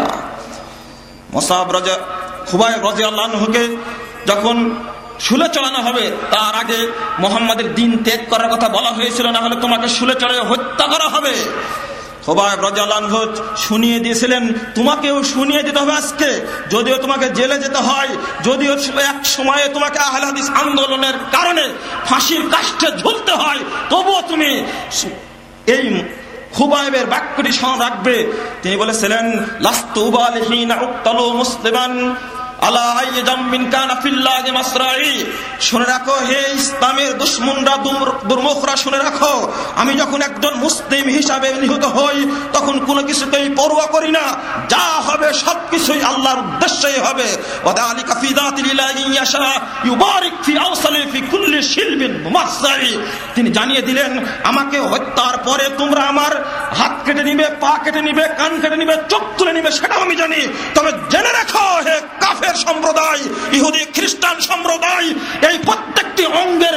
খুবাইব রাদিয়াল্লাহু আনহুকে যখন শুলে চড়ানো হবে, তার আগে মুহাম্মাদের দ্বীন ত্যাগ করার কথা বলা হয়েছিল, না হলে তোমাকে শুলে চড়িয়ে হত্যা করা হবে। খুবাইব রাদিয়াল্লাহু আনহু শুনিয়ে দিয়েছিলেন, তোমাকেও শুনিয়ে দিতে হবে আজকে, যদিও তোমাকে জেলে যেতে হয়, যদিও এক সময়ে তোমাকে আহলে হাদিস আন্দোলনের কারণে ফাঁসির কাষ্ঠে ঝুলতে হয়, তবুও তুমি এই খুবাইবের বাক্যটি স্মরণ রাখবে। তিনি বলেছিলেন, লাস্তু বালিহিনা উক্তালু মুসলিমান আলা আইয়ি জামবিন কানা ফিল্লাহি মাসরাই। শুনে রাখো হে ইসলামের দুশমনরা, দুর্মুখরা, শুনে রাখো, আমি যখন একজন মুসলিম হিসাবে নিহত হই তখন কোনো কিছুতেই পরোয়া করি না, যা হবে সবকিছুই আল্লাহর উদ্দেশ্যেই হবে। ওয়াদালিকা ফি যাতিল ইলাহি ইয়াশা ইউবারিক ফি আওসালি ফি কুল্লি শিলবিন মুমাসসাই। তিনি জানিয়ে দিলেন, আমাকে হত্যার পরে তোমরা আমার হাত কেটে নিবে, পা কেটে নিবে, কান কেটে নিবে, চোখ তুলে নিবে, সেটাও আমি জানি। তবে জেনে রাখো হে কাফের সম্প্রদায়, ইহুদি খ্রিস্টান সম্প্রদায়, এই প্রত্যেকটি অঙ্গের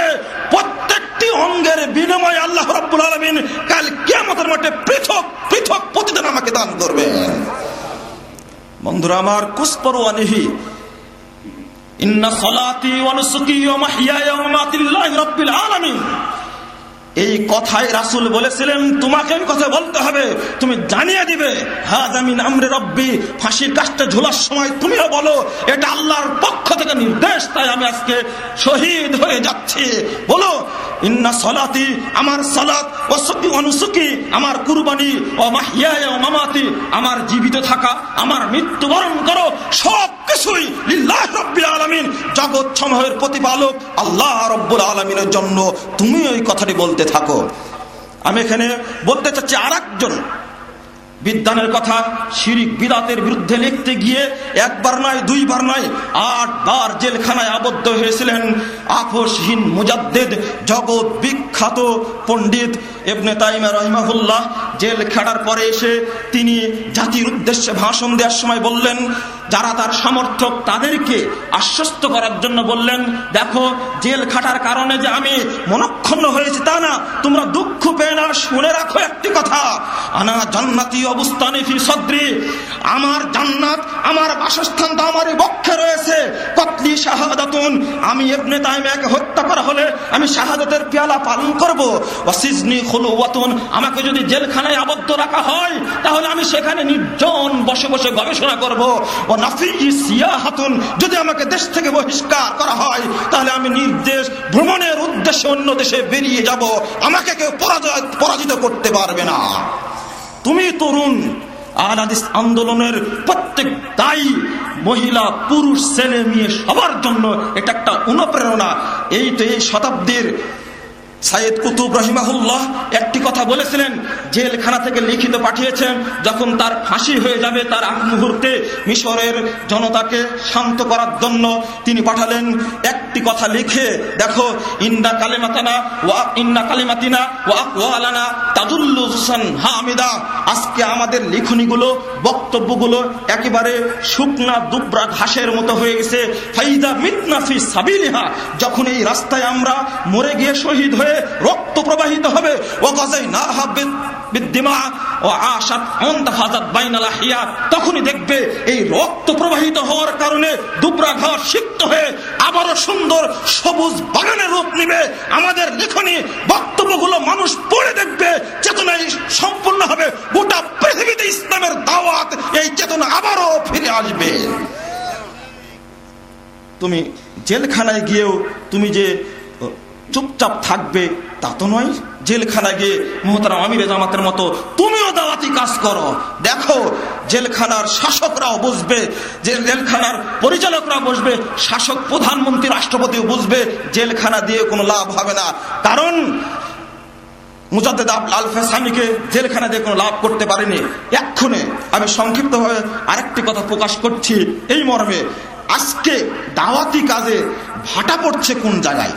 বিনিময়ে আল্লাহ রাব্বুল আলামিন কাল কিয়ামতের মাঠে পৃথক পৃথক প্রতিদান আমাকে দান করবেন। বন্ধুরা আমার, কুসপরওয়ানিহি ইন্না সালাতি ওয়া নুসুকি ওয়া মাহইয়ায়া ওয়া মামাতি লিল্লাহি রাব্বিল আলামিন। এই কথাই রাসূল বলেছিলেন, তোমাকে এই কথা বলতে হবে, তুমি জানিয়ে দিবে হাযা মিন আমরি রাব্বি। ফাঁসির কাষ্ঠে ঝোলার সময় তুমিও বলো এটা আল্লাহর পক্ষ থেকে নির্দেশ, তাই আমি আজকে শহীদ হয়ে যাচ্ছি। বলো ইন্না সালাতি, আমার সালাত, ওয়া সুকি ওয়া নুসুকি, আমার কুরবানি, ওয়া মাহইয়ায়া ওয়া মামাতি, আমার জীবিত থাকা, আমার মৃত্যুবরণ করো, সব কিছুই লিল্লাহি রাব্বিল আলামিন, জগৎ সমূহের প্রতিপালক আল্লাহ রাব্বুল আলামিনের জন্য। তুমি ওই কথাটি বলতে থাকো। আমি এখানে বলতে চাচ্ছি আরেকজন বিদ্বানের কথা। শিরিক বিদাতের বিরুদ্ধে লিখতে গিয়ে একবার নয়, দুইবার নয়, 8 বার জেলখানায় আবদ্ধ হয়েছিলেন আপসহীন মুজাদ্দিদ, জগৎ বিখ্যাত পণ্ডিত ইবনে তাইমিয়া রাহিমাহুল্লাহ। জেল খাটার পরে এসে তিনি জাতির উদ্দেশ্যে ভাষণ দেওয়ার সময় বললেন যারা তার সমর্থক তাদেরকে আশ্বস্ত করার জন্য বললেন, দেখো জেল খাটার কারণে যে আমি মনক্ষুণ্ণ হয়েছি তা না, তোমরা দুঃখ পেয়ে না, শুনে রাখো একটি কথা, আনা জান্নাতি অবস্থানে ফি সদরি, আমার জান্নাত, আমার বাসস্থান তো আমারই বক্ষে রয়েছে। কতলি শাহাদাতুন, আমি ইবনে তাইমিয়াকে হত্যা করা হলে আমি শাহাদাতের পেয়ালা পালন করব। ওয়াসিজনি খুলওয়াতুন, আমাকে যদি জেলখানায় আবদ্ধ রাখা হয় তাহলে আমি সেখানে নির্জন বসে বসে গবেষণা করব। ও নাফি সিয়াহাতুন, যদি আমাকে দেশ থেকে বহিষ্কার করা হয় তাহলে আমি নির্দেশ ভ্রমণের উদ্দেশ্যে অন্য দেশে বেরিয়ে যাব, আমাকে কেউ পরাজিত করতে পারবে না। তুমি তরুণ, আহলে হাদিস আন্দোলনের প্রত্যেক দায়ী মহিলা পুরুষ ছেলে মেয়ে সবার জন্য এটা একটা অনুপ্রেরণা। এই তো এই শতাব্দীর সাইয়েদ কুতুব রাহিমাহুল্লাহ একটি কথা বলেছিলেন, জেলখানা থেকে লিখিত পাঠিয়েছেন, যখন তার ফাঁসি হয়ে যাবে তার আগ মুহূর্তে মিশরের জনতাকে শান্ত করার জন্য তিনি পাঠালেন একটি কথা লিখে, দেখো, ইন্না কালিমাতানা ওয়া ইন্না কালিমাতিনা ওয়া আকওয়ালানা তাদুল্লু হুসান হামিদা, আজকে আমাদের লিখনিগুলো বক্তব্যগুলো একেবারে শুকনা দুবরা ঘাসের মতো হয়ে গেছে। ফাইদা মিতনা ফি সাবিলিহা, যখন এই রাস্তায় আমরা মরে গিয়ে শহীদ হয়ে রক্ত প্রবাহিত হবে, তখনই দেখবে এই রক্ত প্রবাহিত হওয়ার কারণে দুবরা ঘাস সিক্ত হয়ে আবারও সুন্দর সবুজ বাগানের রূপ নিবে। আমাদের লেখনী বক্তব্যগুলো মানুষ পড়ে দেখবে, চেতনায় সম্পূর্ণ হবে, গোটা পৃথিবীতে ইসলামের দাওয়াত, এই চেতনা আবারও ফিরে আসবে। তুমি জেলখানায় গিয়েও তুমি যে চুপচাপ থাকবে তা তো নয়। জেলখানা গিয়ে মুহতারাম আমিরে জামাতের মতো তুমিও দাওয়াতি কাজ করো। দেখো, জেলখানার শাসকরাও বুঝবে, জেলখানার পরিচালকরা বুঝবে, শাসক প্রধানমন্ত্রী রাষ্ট্রপতিও বুঝবে জেলখানা দিয়ে কোনো লাভ হবে না। কারণ মুজাদ্দেদ আল ফাসানিকে জেলখানা দিয়ে কোনো লাভ করতে পারেনি। এক্ষণে আমি সংক্ষিপ্তভাবে আরেকটি কথা প্রকাশ করছি এই মর্মে, আজকে দাওয়াতি কাজে ভাটা পড়ছে কোন জায়গায়?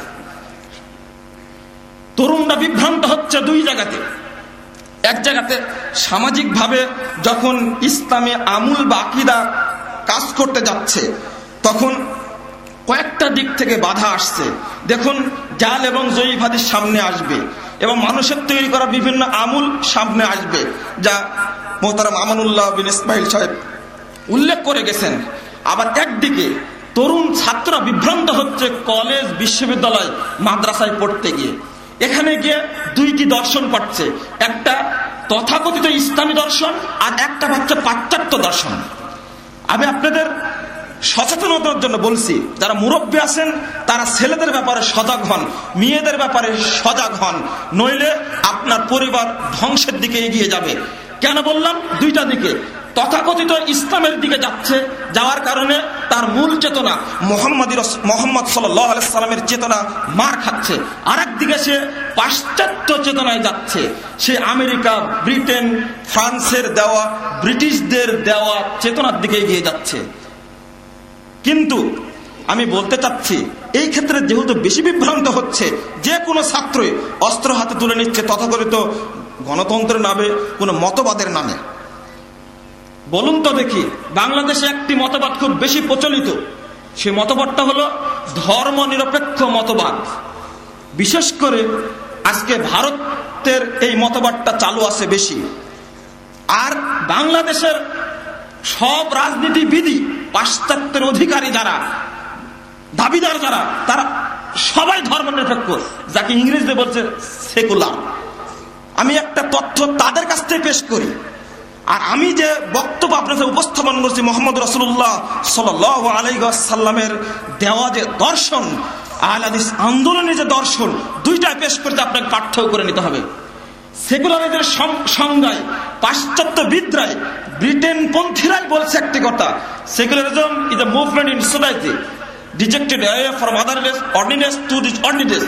তরুণরা বিভ্রান্ত হচ্ছে দুই জায়গাতে। এক জায়গাতে সামাজিকভাবে যখন ইসলামে আমূল বা আকীদা কাজ করতে যাচ্ছে তখন কয়েকটা দিক থেকে বাধা আসছে। দেখুন, জাল এবং জয়ীফ হাদিস সামনে আসবে এবং মানুষের তৈরি করা বিভিন্ন আমূল সামনে আসবে, যা মুহতারাম আমানুল্লাহ বিন ইসমাইল সাহেব উল্লেখ করে গেছেন। আবার একদিকে তরুণ ছাত্ররা বিভ্রান্ত হচ্ছে কলেজ, বিশ্ববিদ্যালয়, মাদ্রাসায় পড়তে গিয়ে। এখানে গিয়ে দুইটি দর্শন পাচ্ছে, একটা তথাকথিত ইসলামী দর্শন আর একটা হচ্ছে পাশ্চাত্য দর্শন। আমি আপনাদের সচেতনতার জন্য বলছি, যারা মুরব্বী আছেন তারা ছেলেদের ব্যাপারে সজাগ হন, মেয়েদের ব্যাপারে সজাগ হন, নইলে আপনার পরিবার ধ্বংসের দিকে এগিয়ে যাবে। কেন বললাম? দুইটা দিকে। তথাকথিত ইসলামের দিকে যাচ্ছে, যাওয়ার কারণে তার মূল চেতনা মোহাম্মদ সাল্লাল্লাহু আলাইহি সাল্লামের চেতনা মার খাচ্ছে। আর একদিকে সে পাশ্চাত্য চেতনায় যাচ্ছে, সে আমেরিকা, ব্রিটেন, ফ্রান্সের দেওয়া, ব্রিটিশদের দেওয়া চেতনার দিকে এগিয়ে যাচ্ছে। কিন্তু আমি বলতে চাচ্ছি, এই ক্ষেত্রে যেহেতু বেশি বিভ্রান্ত হচ্ছে, যে কোনো ছাত্রই অস্ত্র হাতে তুলে নিচ্ছে তথাকথিত গণতন্ত্রের নামে, কোনো মতবাদের নামে। বলুন তো দেখি, বাংলাদেশে একটি মতবাদ খুব বেশি প্রচলিত, সে মতবাদটা হলো ধর্ম নিরপেক্ষ মতবাদ। বিশেষ করে আজকে ভারতের এই মতবাদটা চালু আছে বেশি। আর বাংলাদেশের সব রাজনীতিবিদই, পাশ্চাত্যের অধিকারী যারা, দাবিদার যারা, তারা সবাই ধর্ম নিরপেক্ষ, যাকে ইংরেজিতে বলছে সেকুলার। আমি একটা তথ্য তাদের কাছ থেকে পেশ করি, আর আমি যে বক্তব্য আপনাদের উপস্থাপন করছি মুহাম্মদ রাসূলুল্লাহ সাল্লাল্লাহু আলাইহি ওয়াসাল্লামের দেওয়া যে দর্শন, আহলে হাদিস আন্দোলনের যে দর্শন, দুইটা পেশ করতে আপনাকে পাঠ্য করে নিতে হবে। সেকুলারিজমের সংজ্ঞায় পাশ্চাত্যবিদরাই, ব্রিটেন পন্থীরাই বলছে একটি কথা, secularism is a movement in society dejected away from otherwise ordinance to this ordinance.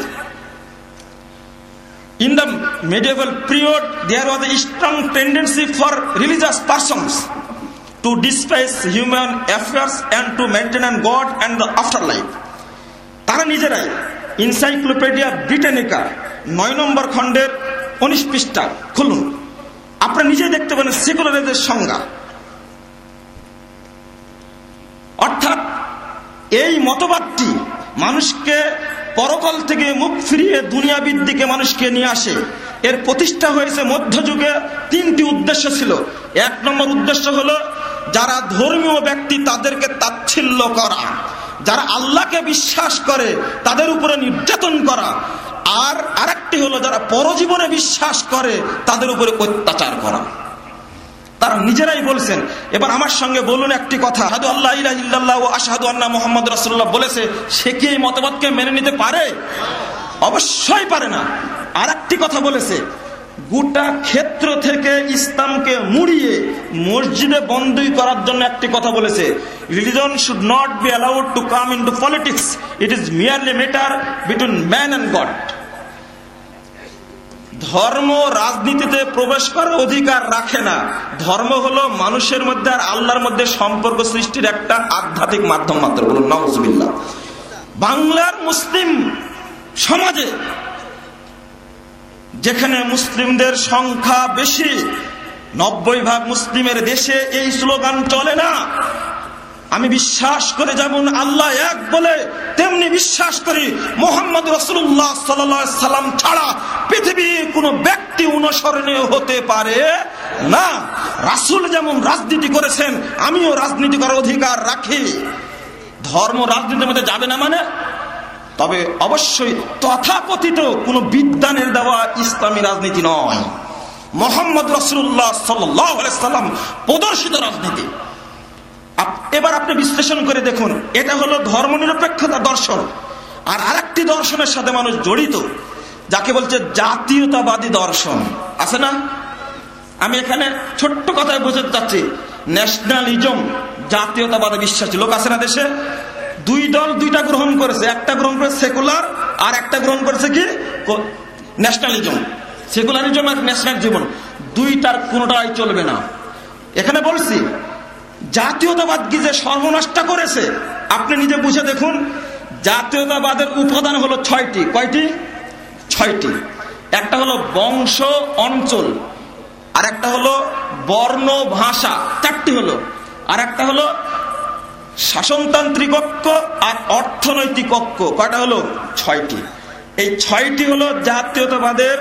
In the medieval period, there was a strong tendency for religious persons to despise human affairs and to maintain God and the afterlife. তারা নিজেরাই encyclopedia Britannica 9 নম্বর খণ্ডের 19 পৃষ্ঠা খুলুন, আপনারা নিজেই দেখতে পারেন সেকুলারিজমের সংজ্ঞা। এই মতবাদটি মানুষকে পরকাল থেকে মুখ ফিরিয়ে দুনিয়াবির দিকে মানুষকে নিয়ে আসে। এর প্রতিষ্ঠা হয়েছে মধ্যযুগে। 3টি উদ্দেশ্য ছিল। 1 নম্বর উদ্দেশ্য হলো যারা ধর্মীয় ব্যক্তি তাদেরকে তাচ্ছিল্য করা, যারা আল্লাহকে বিশ্বাস করে তাদের উপরে নির্যাতন করা, আর আরেকটি হলো যারা পরজীবনে বিশ্বাস করে তাদের উপরে অত্যাচার করা। তারা নিজেরাই বলছেন। এবার আমার সঙ্গে বলুন একটি কথা, আশহাদু আল্লা ইলাহা ইল্লাল্লাহ ওয়া আশহাদু আন্না মুহাম্মাদুর রাসূলুল্লাহ বলেছে, সে কি এই মতবাদকে মেনে নিতে পারে? অবশ্যই পারে না। আর একটি কথা বলেছে, গোটা ক্ষেত্র থেকে ইসলামকে মুড়িয়ে মসজিদে বন্দী করার জন্য একটি কথা বলেছে, religion should not be allowed to come into politics, it is merely matter between man and God. ধর্ম রাজনীতিতে প্রবেশ করার অধিকার রাখে না। ধর্ম হলো মানুষের মধ্যে আর আল্লাহর মধ্যে সম্পর্ক সৃষ্টির একটা আধ্যাত্মিক মাধ্যম মাত্র। বলুন নাউজুবিল্লাহ। বাংলার মুসলিম সমাজে, যেখানে মুসলিমদের সংখ্যা বেশি, 90% মুসলিমের দেশে এই স্লোগান চলে না। আমি বিশ্বাস করে যেমন আল্লাহ এক বলে, তেমনি বিশ্বাস করি মুহাম্মদ রাসূলুল্লাহ সাল্লাল্লাহু আলাইহি সাল্লাম ছাড়া পৃথিবীর কোনো ব্যক্তি অনুসরণীয় হতে পারে না। রাসূল যেমন রাজনীতি করেছেন, আমিও রাজনীতি করার অধিকার রাখি। ধর্ম রাজনীতির মধ্যে যাবে না মানে? তবে অবশ্যই তথাকথিত কোন বিদ্বানের দেওয়া ইসলামী রাজনীতি নয়, মুহাম্মদ রাসূলুল্লাহ সাল্লাল্লাহু আলাইহি সাল্লাম প্রদর্শিত রাজনীতি। এবার আপনি বিশ্লেষণ করে দেখুন, এটা হলো ধর্মনিরপেক্ষতা দর্শন। আর আরেকটি দর্শনের সাথে মানুষ জড়িত, যাকে বলছে জাতীয়তাবাদী দর্শন। আছে না? আমি এখানে ছোট্ট কথায় বোঝাতে চাচ্ছি, ন্যাশনালিজম, জাতীয়তাবাদে বিশ্বাসী লোক আছে না দেশে? 2 দল 2টা গ্রহণ করেছে, একটা গ্রহণ করেছে সেকুলার, আর একটা গ্রহণ করেছে কি ন্যাশনালিজম। সেকুলারিজম আর ন্যাশনালিজম, 2টার কোনোটাই চলবে না। এখানে বলছি জাতীয়তাবাদ কি যে সর্বনাশটা করেছে আপনি নিজে বুঝে দেখুন। জাতীয়তাবাদের উপাদান হলো 6টি। কয়টি? 6টি। একটা হলো বংশ অঞ্চল, আর একটা হলো বর্ণ ভাষা, 4টি হলো, আর একটা হলো শাসনতান্ত্রিক ঐক্য আর অর্থনৈতিক ঐক্য। কয়টা হলো? 6টি। এই 6টি হলো জাতীয়তাবাদের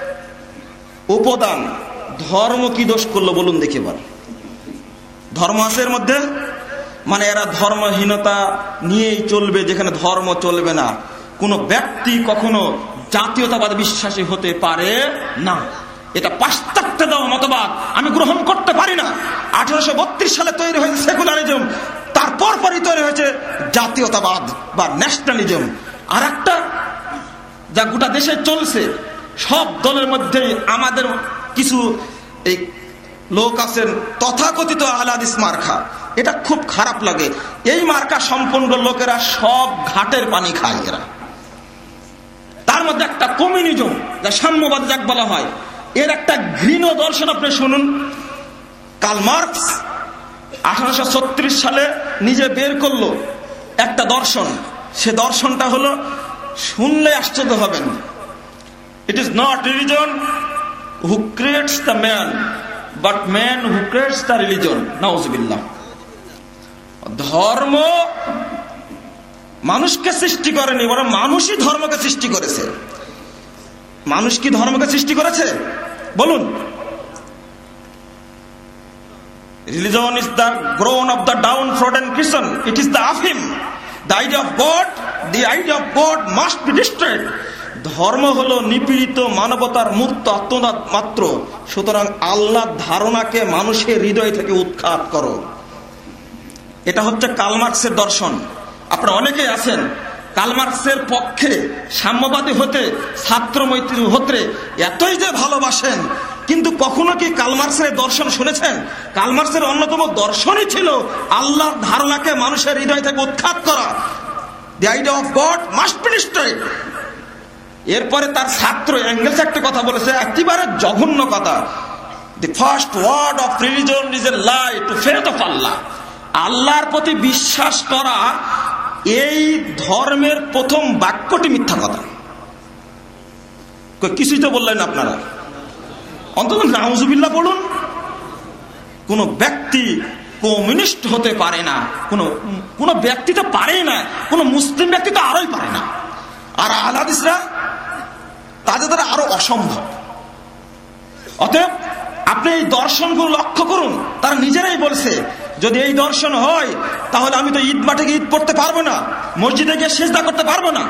উপাদান। ধর্ম কি দোষ করলো বলুন দেখি এবার? ধর্ম আছে এর মধ্যে? মানে এরা ধর্মহীনতা নিয়েই চলবে, যেখানে ধর্ম চলবে না। কোন ব্যক্তি কখনো জাতীয়তাবাদ বিশ্বাসী হতে পারে না। এটা পাশ্চাত্য দেওয়া মতবাদ, আমি গ্রহণ করতে পারি না। 1832 সালে তৈরি হয়েছে সেকুলারিজম, তারপর পরই তৈরি হয়েছে জাতীয়তাবাদ বা ন্যাশনালিজম। আর একটা যা গোটা দেশে চলছে, সব দলের মধ্যে আমাদের কিছু এই লোক আছেন তথাকথিত আহলে হাদিস মার্কা। এটা খুব খারাপ লাগে। এই মার্কা সম্পন্ন লোকেরা সব ঘাটের পানি খায়। এরা তার মধ্যে একটা কমিউনিজম, যা সাম্যবাদ যাক বলা হয়, এর একটা ঘৃণ দর্শন আপনি শুনুন। কার্ল মার্কস 1836 সালে নিজে বের করলো একটা দর্শন। সে দর্শনটা হলো, শুনলে আশ্চর্য হবেন, it is not religion who creates the man but man who creates the religion. নাউজুবিল্লাহ। ধর্ম মানুষকে সৃষ্টি করেনি, বরং মানুষই ধর্মকে সৃষ্টি করেছে। মানুষ কি ধর্মকে সৃষ্টি করেছে বলুন? Religion is the grown of the downtrodden Christian. It is the of him. The idea of God must be destroyed. ধর্ম হলো নিপীড়িত মানবতার মূর্ত আত্মনাদ মাত্র। সুতরাং আল্লাহর ধারণাকে মানুষের হৃদয় থেকে উৎখাত করো। এটা হচ্ছে কার্ল মার্কসের দর্শন। আপনারা অনেকেই আছেন কার্ল মার্কসের পক্ষে, সাম্যবাদী হতে, ছাত্র মৈত্রী হতে এতই যে ভালোবাসেন, কিন্তু কখনো কি কার্ল মার্কসের দর্শন শুনেছেন? কার্ল মার্কসের অন্যতম দর্শনই ছিল আল্লাহর ধারণাকে মানুষের হৃদয় থেকে উৎখাত করা। The idea of God must be destroyed. এরপরে তার ছাত্র এঙ্গেলস একটা কথা বলেছে, একেবারে জঘন্য কথা। The first word of religion is a lie to faith of Allah. আল্লাহর প্রতি বিশ্বাস করা, এই ধর্মের প্রথম বাক্যটি মিথ্যা কথা। কিছুই তো বললেন আপনারা, অন্তত নাউজুবিল্লাহ বলুন। কোন ব্যক্তি কমিউনিস্ট হতে পারে না, কোনো ব্যক্তি তো পারেই না, কোনো মুসলিম ব্যক্তি তো আরোই পারে না। আর আহলে হাদিসরা তাদের দ্বারা আরো অসম্ভব। অতএব আপনি এই দর্শনগুলো লক্ষ্য করুন, তারা নিজেরাই বলছে যদি এই দর্শন হয় তাহলে আমি তো ঈদ মাঠে গিয়ে ঈদ পড়তে পারবো না, মসজিদে গিয়ে সিজদা করতে পারবো না।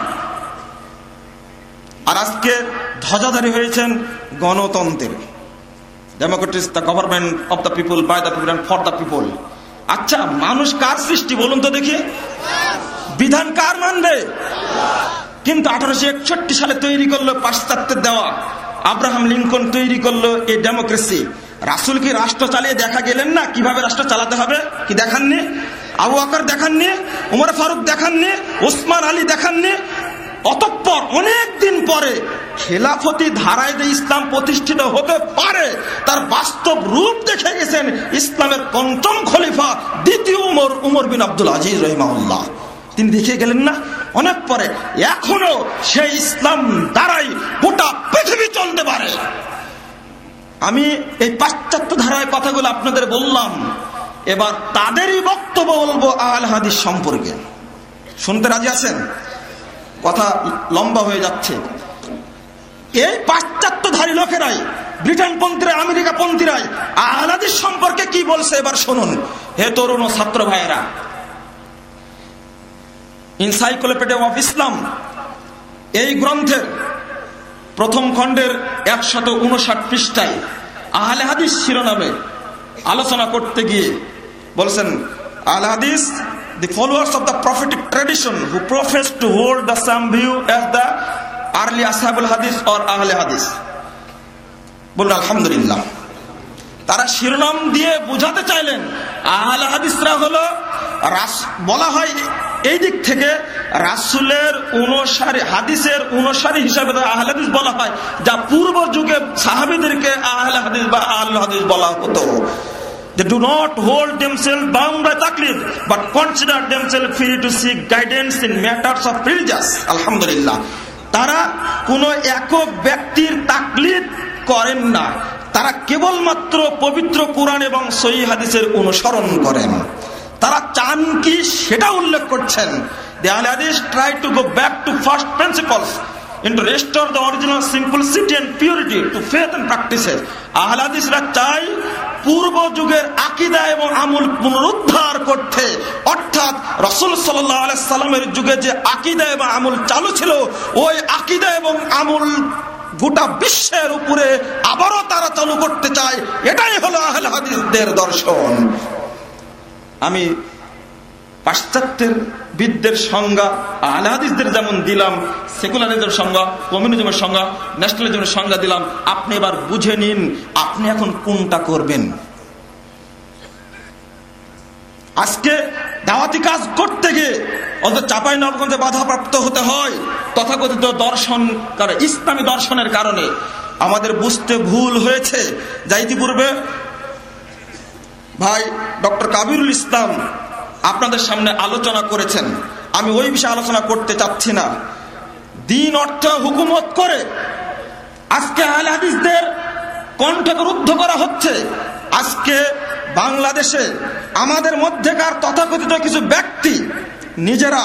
আর আজকে ধ্বজাধারী হয়েছেন গণতন্ত্রের, democratic the government of the people, by the people, for the people. আচ্ছা, মানুষ কার সৃষ্টি বলুন তো দেখি? বিধান কার মানবে? কিন্তু 1861 সালে তৈরি করলো পাশ্চাত্যের দেওয়া, আব্রাহাম লিঙ্কন তৈরি করলো এই ডেমোক্রেসি। রাসূল কি রাষ্ট্র চালিয়ে দেখা গেলেন না কিভাবে রাষ্ট্র চালাতে হবে? কি দেখাননি? আবু বকর দেখাননি? ওমর ফারুক দেখাননি? ওসমান আলী দেখাননি? অতঃপর অনেক দিন পরে খেলাফতি ধারায় যে ইসলাম প্রতিষ্ঠিত হতে পারে তার বাস্তব রূপ দেখে গেছেন ইসলামের পঞ্চম খলিফা দ্বিতীয় উমর বিন আব্দুল আজিজ রাহিমাহুল্লাহ। তিনি দেখে গেলেন না অনেক পরে, এখনো সেই ইসলাম দ্বারাই গোটা পৃথিবী চলতে পারে। আমি এই পাশ্চাত্য ধারায় কথাগুলো আপনাদের বললাম, এবার তাদেরই বক্তব্য বলবো আহলে হাদিস সম্পর্কে। শুনতে রাজি আছেন? কথা লম্বা হয়ে যাচ্ছে। এই পাশ্চাত্যধারী লোকেরাই, ব্রিটেন পন্থীরা, আমেরিকা পন্থীরাই আহলে হাদিস সম্পর্কে কি বলছে এবার শুনুন। হে তরুণ ও ছাত্র ভাইয়েরা, এনসাইক্লোপিডিয়া অফ ইসলাম এই গ্রন্থের প্রথম খণ্ডের 159 পৃষ্ঠায় আহলে হাদিস শিরোনামে আলোচনা করতে গিয়ে বলছেন, আহলে হাদিস, the followers of the prophetic tradition who profess to hold the same view as the early ashabul hadith or ahle hadith. বলুন আলহামদুলিল্লাহ। তারা শিরোনাম দিয়ে বুঝাতে চাইলেন আহলে হাদিসরা হলো, বলা হয় এই দিক থেকে রাসূলের অনুসারী, হাদিসের অনুসারী হিসাবে আহলে হাদিস বলা হয়, যা পূর্ব যুগে সাহাবীদেরকে আহলে হাদিস বা আহলে হাদিস বলা হতো। They do not hold themselves bound by taqlid, but consider themselves free to seek guidance in matters of religious. আলহামদুলিল্লাহ। তারা কোনো একক ব্যক্তির তাকলিদ করেন না, তারা কেবলমাত্র পবিত্র কোরআন এবং সহিহ হাদিসের অনুসরণ করেন। তারা চান কি সেটা উল্লেখ করছেন। The Ahle Hadith try to go back to first principles and to restore the original simplicity and purity to faith and practices. আহলে হাদিসরা চাই পূর্ব যুগের আকীদা এবং আমল পুনরুদ্ধার করতে, অর্থাৎ রাসূল সাল্লাল্লাহু আলাইহি সাল্লামের যুগে যে আকীদা এবং আমল চালু ছিল ওই আকীদা এবং আমল গোটা বিশ্বের উপরে আবারও তারা চালু করতে চায়। এটাই হলো আহলে হাদিসদের দর্শন। আমি পাশ্চাত্যের বিদ্যের সংজ্ঞা আহলে হাদিসদের যেমন দিলাম, সেকুলারিজমের সংজ্ঞা, কমিউনিজমের সংজ্ঞা, ন্যাশনালিজমের সংজ্ঞা দিলাম, আপনি এবার বুঝে নিন আপনি এখন কোনটা করবেন। আজকে দাওয়াতি কাজ করতে গিয়ে অন্তত চাঁপাইনবাবগঞ্জে বাধাপ্রাপ্ত হতে হয় তথাকথিত দর্শন, ইসলামী দর্শনের কারণে। আমাদের বুঝতে ভুল হয়েছে যা ইতিপূর্বে ভাই ডক্টর কাবিরুল ইসলাম আপনাদের সামনে আলোচনা করেছেন। আমি ওই বিষয়ে আলোচনা করতে চাচ্ছি না। দিন অর্থ হুকুমত করে আজকে আহলে হাদিসদের কণ্ঠকে রুদ্ধ করা হচ্ছে। আজকে বাংলাদেশে আমাদের মধ্যেকার তথাকথিত কিছু ব্যক্তি নিজেরা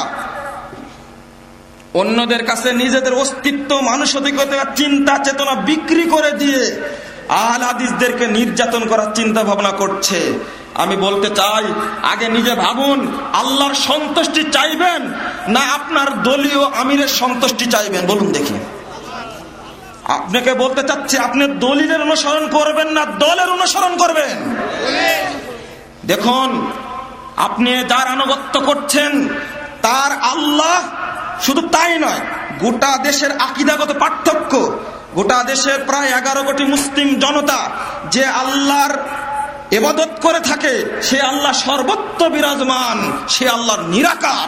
অন্যদের কাছে নিজেদের অস্তিত্ব, মানসিকতা, চিন্তা চেতনা বিক্রি করে দিয়ে আহলে হাদিসদেরকে নির্যাতন করার চিন্তা ভাবনা করছে। আমি বলতে চাই, আগে নিজে ভাবুন, আল্লাহর সন্তুষ্টি চাইবেন না আপনার দলীয় আমিরের সন্তুষ্টি চাইবেন? বলুন দেখি। আপনাকে বলতে চাচ্ছি, আপনি দলিলের অনুসরণ করবেন না দলের অনুসরণ করবেন? দেখুন, আপনি যার আনুগত্য করছেন তার আল্লাহ, শুধু তাই নয়, গোটা দেশের আকীদাগত পার্থক্য, গোটা দেশের প্রায় 11 কোটি মুসলিম জনতা যে আল্লাহর ইবাদত করে থাকে সে আল্লাহ সর্বত্র বিরাজমান, সে আল্লাহর নিরাকার।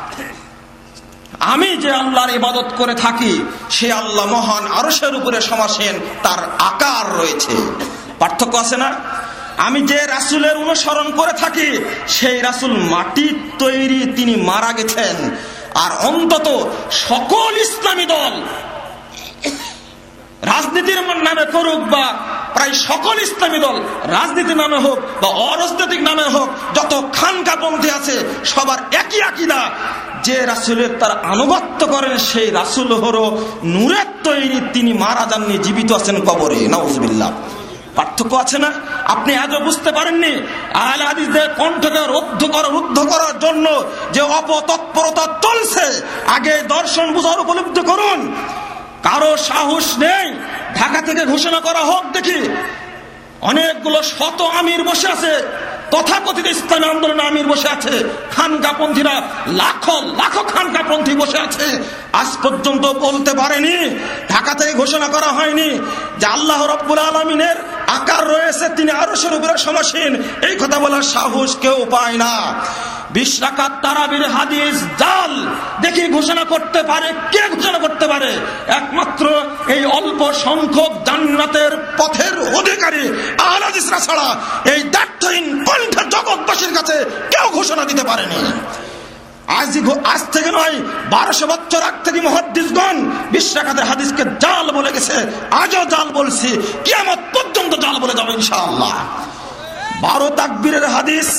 আমি যে আল্লাহর ইবাদত করে থাকি সে আল্লাহ মহান আরশের উপরে সমাসীন, তার আকার রয়েছে। পার্থক্য আছে না? আমি যে রাসূলের অনুসরণ করে থাকি সেই রাসূল মাটির তৈরি, তিনি মারা গেছেন। আর অন্তত সকল ইসলামী দল রাজনীতির নামে করুক বা প্রায় সকল ইসলামী দল রাজনীতির নামে হোক বা অরাজনৈতিক নামে হোক, যত খানকাপন্থী আছে সবার একই আকীদা, যে রাসূলের তার আনুগত্য করেন সেই রাসূল হলো নূরের তৈরি, তিনি মারা যাননি, জীবিত আছেন কবরে। নাউজুবিল্লাহ। পার্থক্য আছে না? আপনি আজও বুঝতে পারেননি? আহলে হাদিসদের কণ্ঠকে রুদ্ধ করার জন্য যে অপতৎপরতা চলছে, আগে দর্শন বুঝার উপলব্ধি করুন। কারো সাহস নেই ঢাকা থেকে ঘোষণা করা হোক দেখি। অনেকগুলো শত আমির বসে আছে, তথাকথিত ইসলামী আন্দোলনে আমির বসে আছে, খানকাপন্থীরা লাখো লাখো খানকাপন্থী বসে আছে। আজ পর্যন্ত বলতে পারেনি, ঢাকা থেকে ঘোষণা করা হয়নি যে আল্লাহ রাব্বুল আলামিনের আকার রয়েছে, তিনি আরশের উপরে সমাসীন। এই কথা বলার সাহস কেউ পায় না। 20 রাকাত তারাবির হাদিস জাল দেখি ঘোষণা করতে পারে কে? ঘোষণা করতে পারে একমাত্র এই অল্প সংখ্যক জান্নাতের পথের অধিকারী আহলে হাদিসরা ছাড়া এই দায়িত্বহীন কণ্ঠে জগৎবাসীর কাছে কেউ ঘোষণা দিতে পারেনি। আজ থেকে নয়, 1200 বছর আগ থেকে মুহাদ্দিসগণ 20 রাকাতের হাদিসকে জাল বলে গেছে, আজও জাল বলছি, কিয়ামত পর্যন্ত জাল বলে যাবে ইনশাআল্লাহ। 12 তাকবীরের হাদিস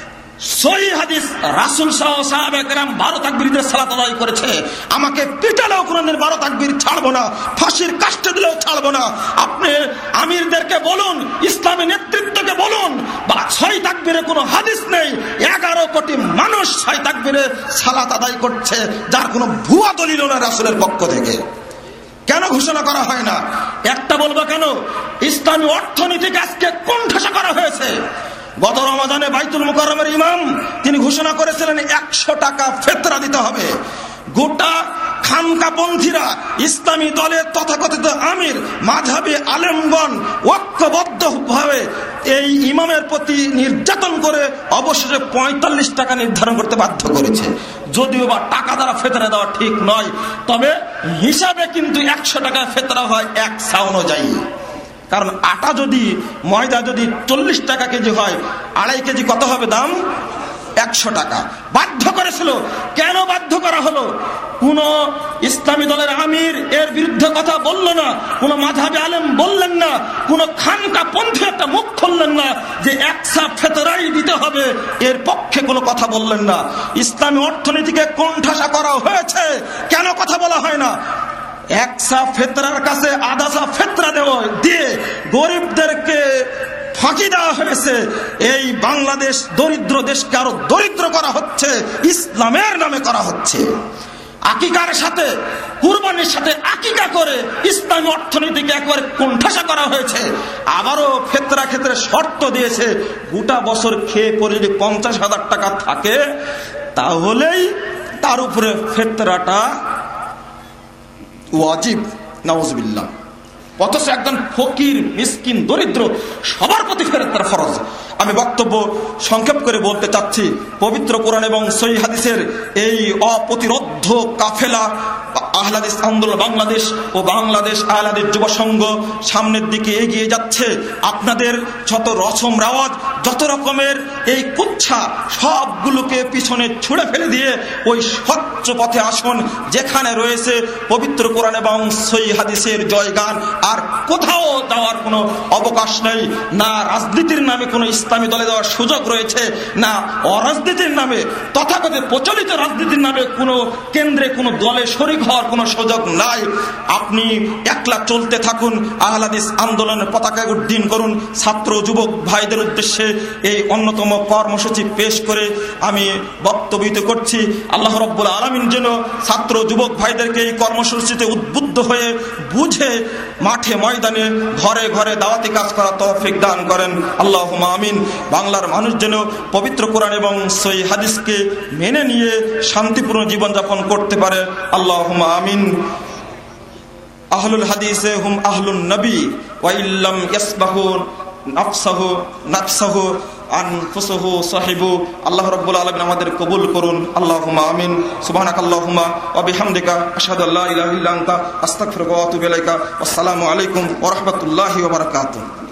সহি হাদিস, রাসূল সাল্লাল্লাহু আলাইহি সাহাবায়ে কেরাম 12 তাকবীরে সালাত আদায় করেছে। আমাকে পিটালেও কোনদিন 12 তাকবীর ছাড়বো না, ফাঁসির কাস্টে দিলেও ছাড়বো না। আপনি আমিরদেরকে বলুন, ইসলামী নেতৃত্বকে বলুন, 6 তাকবীরে কোনো হাদিস নেই। 11 কোটি মানুষ 6 তাকবীরে সালাত আদায় করছে, যার কোনো ভুয়া দলিল না রাসূলের পক্ষ থেকে। কেন ঘোষণা করা হয় না? একটা বলবো কেন, ইসলামী অর্থনীতিকে আজকে কোণঠাসা করা হয়েছে। গত রমাদানে বাইতুল মুকাররমের ইমাম তিনি ঘোষণা করেছিলেন 100 টাকা ফিতরা দিতে হবে। গোটা খানকাপন্থীরা ইসলামী দলের তথাকথিত আমির মাযহাবী আলেমগণ ঐক্যবদ্ধভাবে এই ইমামের প্রতি নির্যাতন করে অবশেষে 45 টাকা নির্ধারণ করতে বাধ্য করেছে। যদিও বা টাকা দ্বারা ফিতরা দেওয়া ঠিক নয়, তবে হিসাবে কিন্তু 100 টাকা ফিতরা হয় 1 সা অনুযায়ী। কারণ আটা যদি, ময়দা যদি 40 টাকা কেজি হয়, 2.5 কেজি কত হবে দাম? 100 টাকা। বাধ্য করেছিল। কেন বাধ্য করা হলো? কোন ইসলামী দলের আমির এর বিরুদ্ধে কথা বলল না, কোন মাযহাবী আলেম বললেন না, কোন খানকাপন্থী একটা মুখ খুললেন না যে 1 সা ফিতরাই দিতে হবে, এর পক্ষে কোনো কথা বললেন না। ইসলামী অর্থনীতিকে কোণঠাসা করা হয়েছে, কেন কথা বলা হয় না? 1 সা ফিতরার কাছে আধা সা ফিতরা দিয়ে গরিবদেরকে ফাঁকি দেওয়া হয়েছে। এই বাংলাদেশ দরিদ্র দেশকে আরো দরিদ্র করা হচ্ছে, ইসলামের নামে করা হচ্ছে। আকিকার সাথে, কুরবানির সাথে আকিকা করে ইসলামী অর্থনীতিকে একবারে কোণঠাসা করা হয়েছে। আবারও ফিতরা ক্ষেত্রে শর্ত দিয়েছে, গোটা বছর খেয়ে পরে যদি 50,000 টাকা থাকে তাহলেই তার উপরে ফিতরাটা ওয়াজিব। নাউজুবিল্লাহ। অথচ একজন ফকির, মিসকিন, দরিদ্র সবার প্রতি ফেরেশতার ফরজ। আমি বক্তব্য সংক্ষেপ করে বলতে চাচ্ছি, পবিত্র কোরআন এবং সহিহ হাদিসের এই অপ্রতিরোধ্য কাফেলা আহলে হাদিস আন্দোলন বাংলাদেশ ও বাংলাদেশ আহলে হাদিস যুব সংঘ সামনের দিকে এগিয়ে যাচ্ছে। আপনাদের যত রসম রাওয়াজ, যত রকমের এই কুচ্ছা, সবগুলোকে পিছনে ছুঁড়ে ফেলে দিয়ে ওই স্বচ্ছ পথে আসুন, যেখানে রয়েছে পবিত্র কোরআন এবং সহিহ হাদিসের জয়গান। আর কোথাও যাওয়ার কোনো অবকাশ নেই। না রাজনীতির নামে কোনো ইসলামী দলে দেওয়ার সুযোগ রয়েছে, না অরাজনীতির নামে তথাকথিত প্রচলিত রাজনীতির নামে কোনো কেন্দ্রে কোনো দলে শরীক হওয়ার কোনো সুযোগ নাই। আপনি একলা চলতে থাকুন, আহলে হাদিস আন্দোলনের পতাকা উড্ডীন করুন। ছাত্র যুবক ভাইদের উদ্দেশ্যে এই অন্যতম কর্মসূচি পেশ করে আমি বক্তব্য করছি। আল্লাহ রাব্বুল আলামিন যেন ছাত্র যুবক ভাইদেরকে এই কর্মসূচিতে উদ্বুদ্ধ হয়ে বুঝে মাঠে ময়দানে ঘরে ঘরে দাওয়াতি কাজ করা তৌফিক দান করেন। আল্লাহুম্মা আমিন। বাংলার মানুষ যেন পবিত্র কোরআন এবং সহিহ হাদিসকে মেনে নিয়ে শান্তিপূর্ণ জীবনযাপন করতে পারে। আল্লাহুম্মা আমিন। আহলুল হাদিসে হুম আহলুন নবী ওয়া ইল্লাম ইয়াসবাহু নাফসাহু আনফুসুহু সাহিবু। আল্লাহ রাব্বুল আলামিন আমাদের কবুল করুন। আল্লাহুম্মা আমিন। সুবহানাকাল্লাহুম্মা ওয়া বিহামদিকা আশহাদু আল্লা ইলাহা ইল্লা আনতা আস্তাগফিরুকা ওয়া আতুবু ইলাইকা। আসসালামু আলাইকুম ওয়া রাহমাতুল্লাহি ওয়া বারাকাতুহু।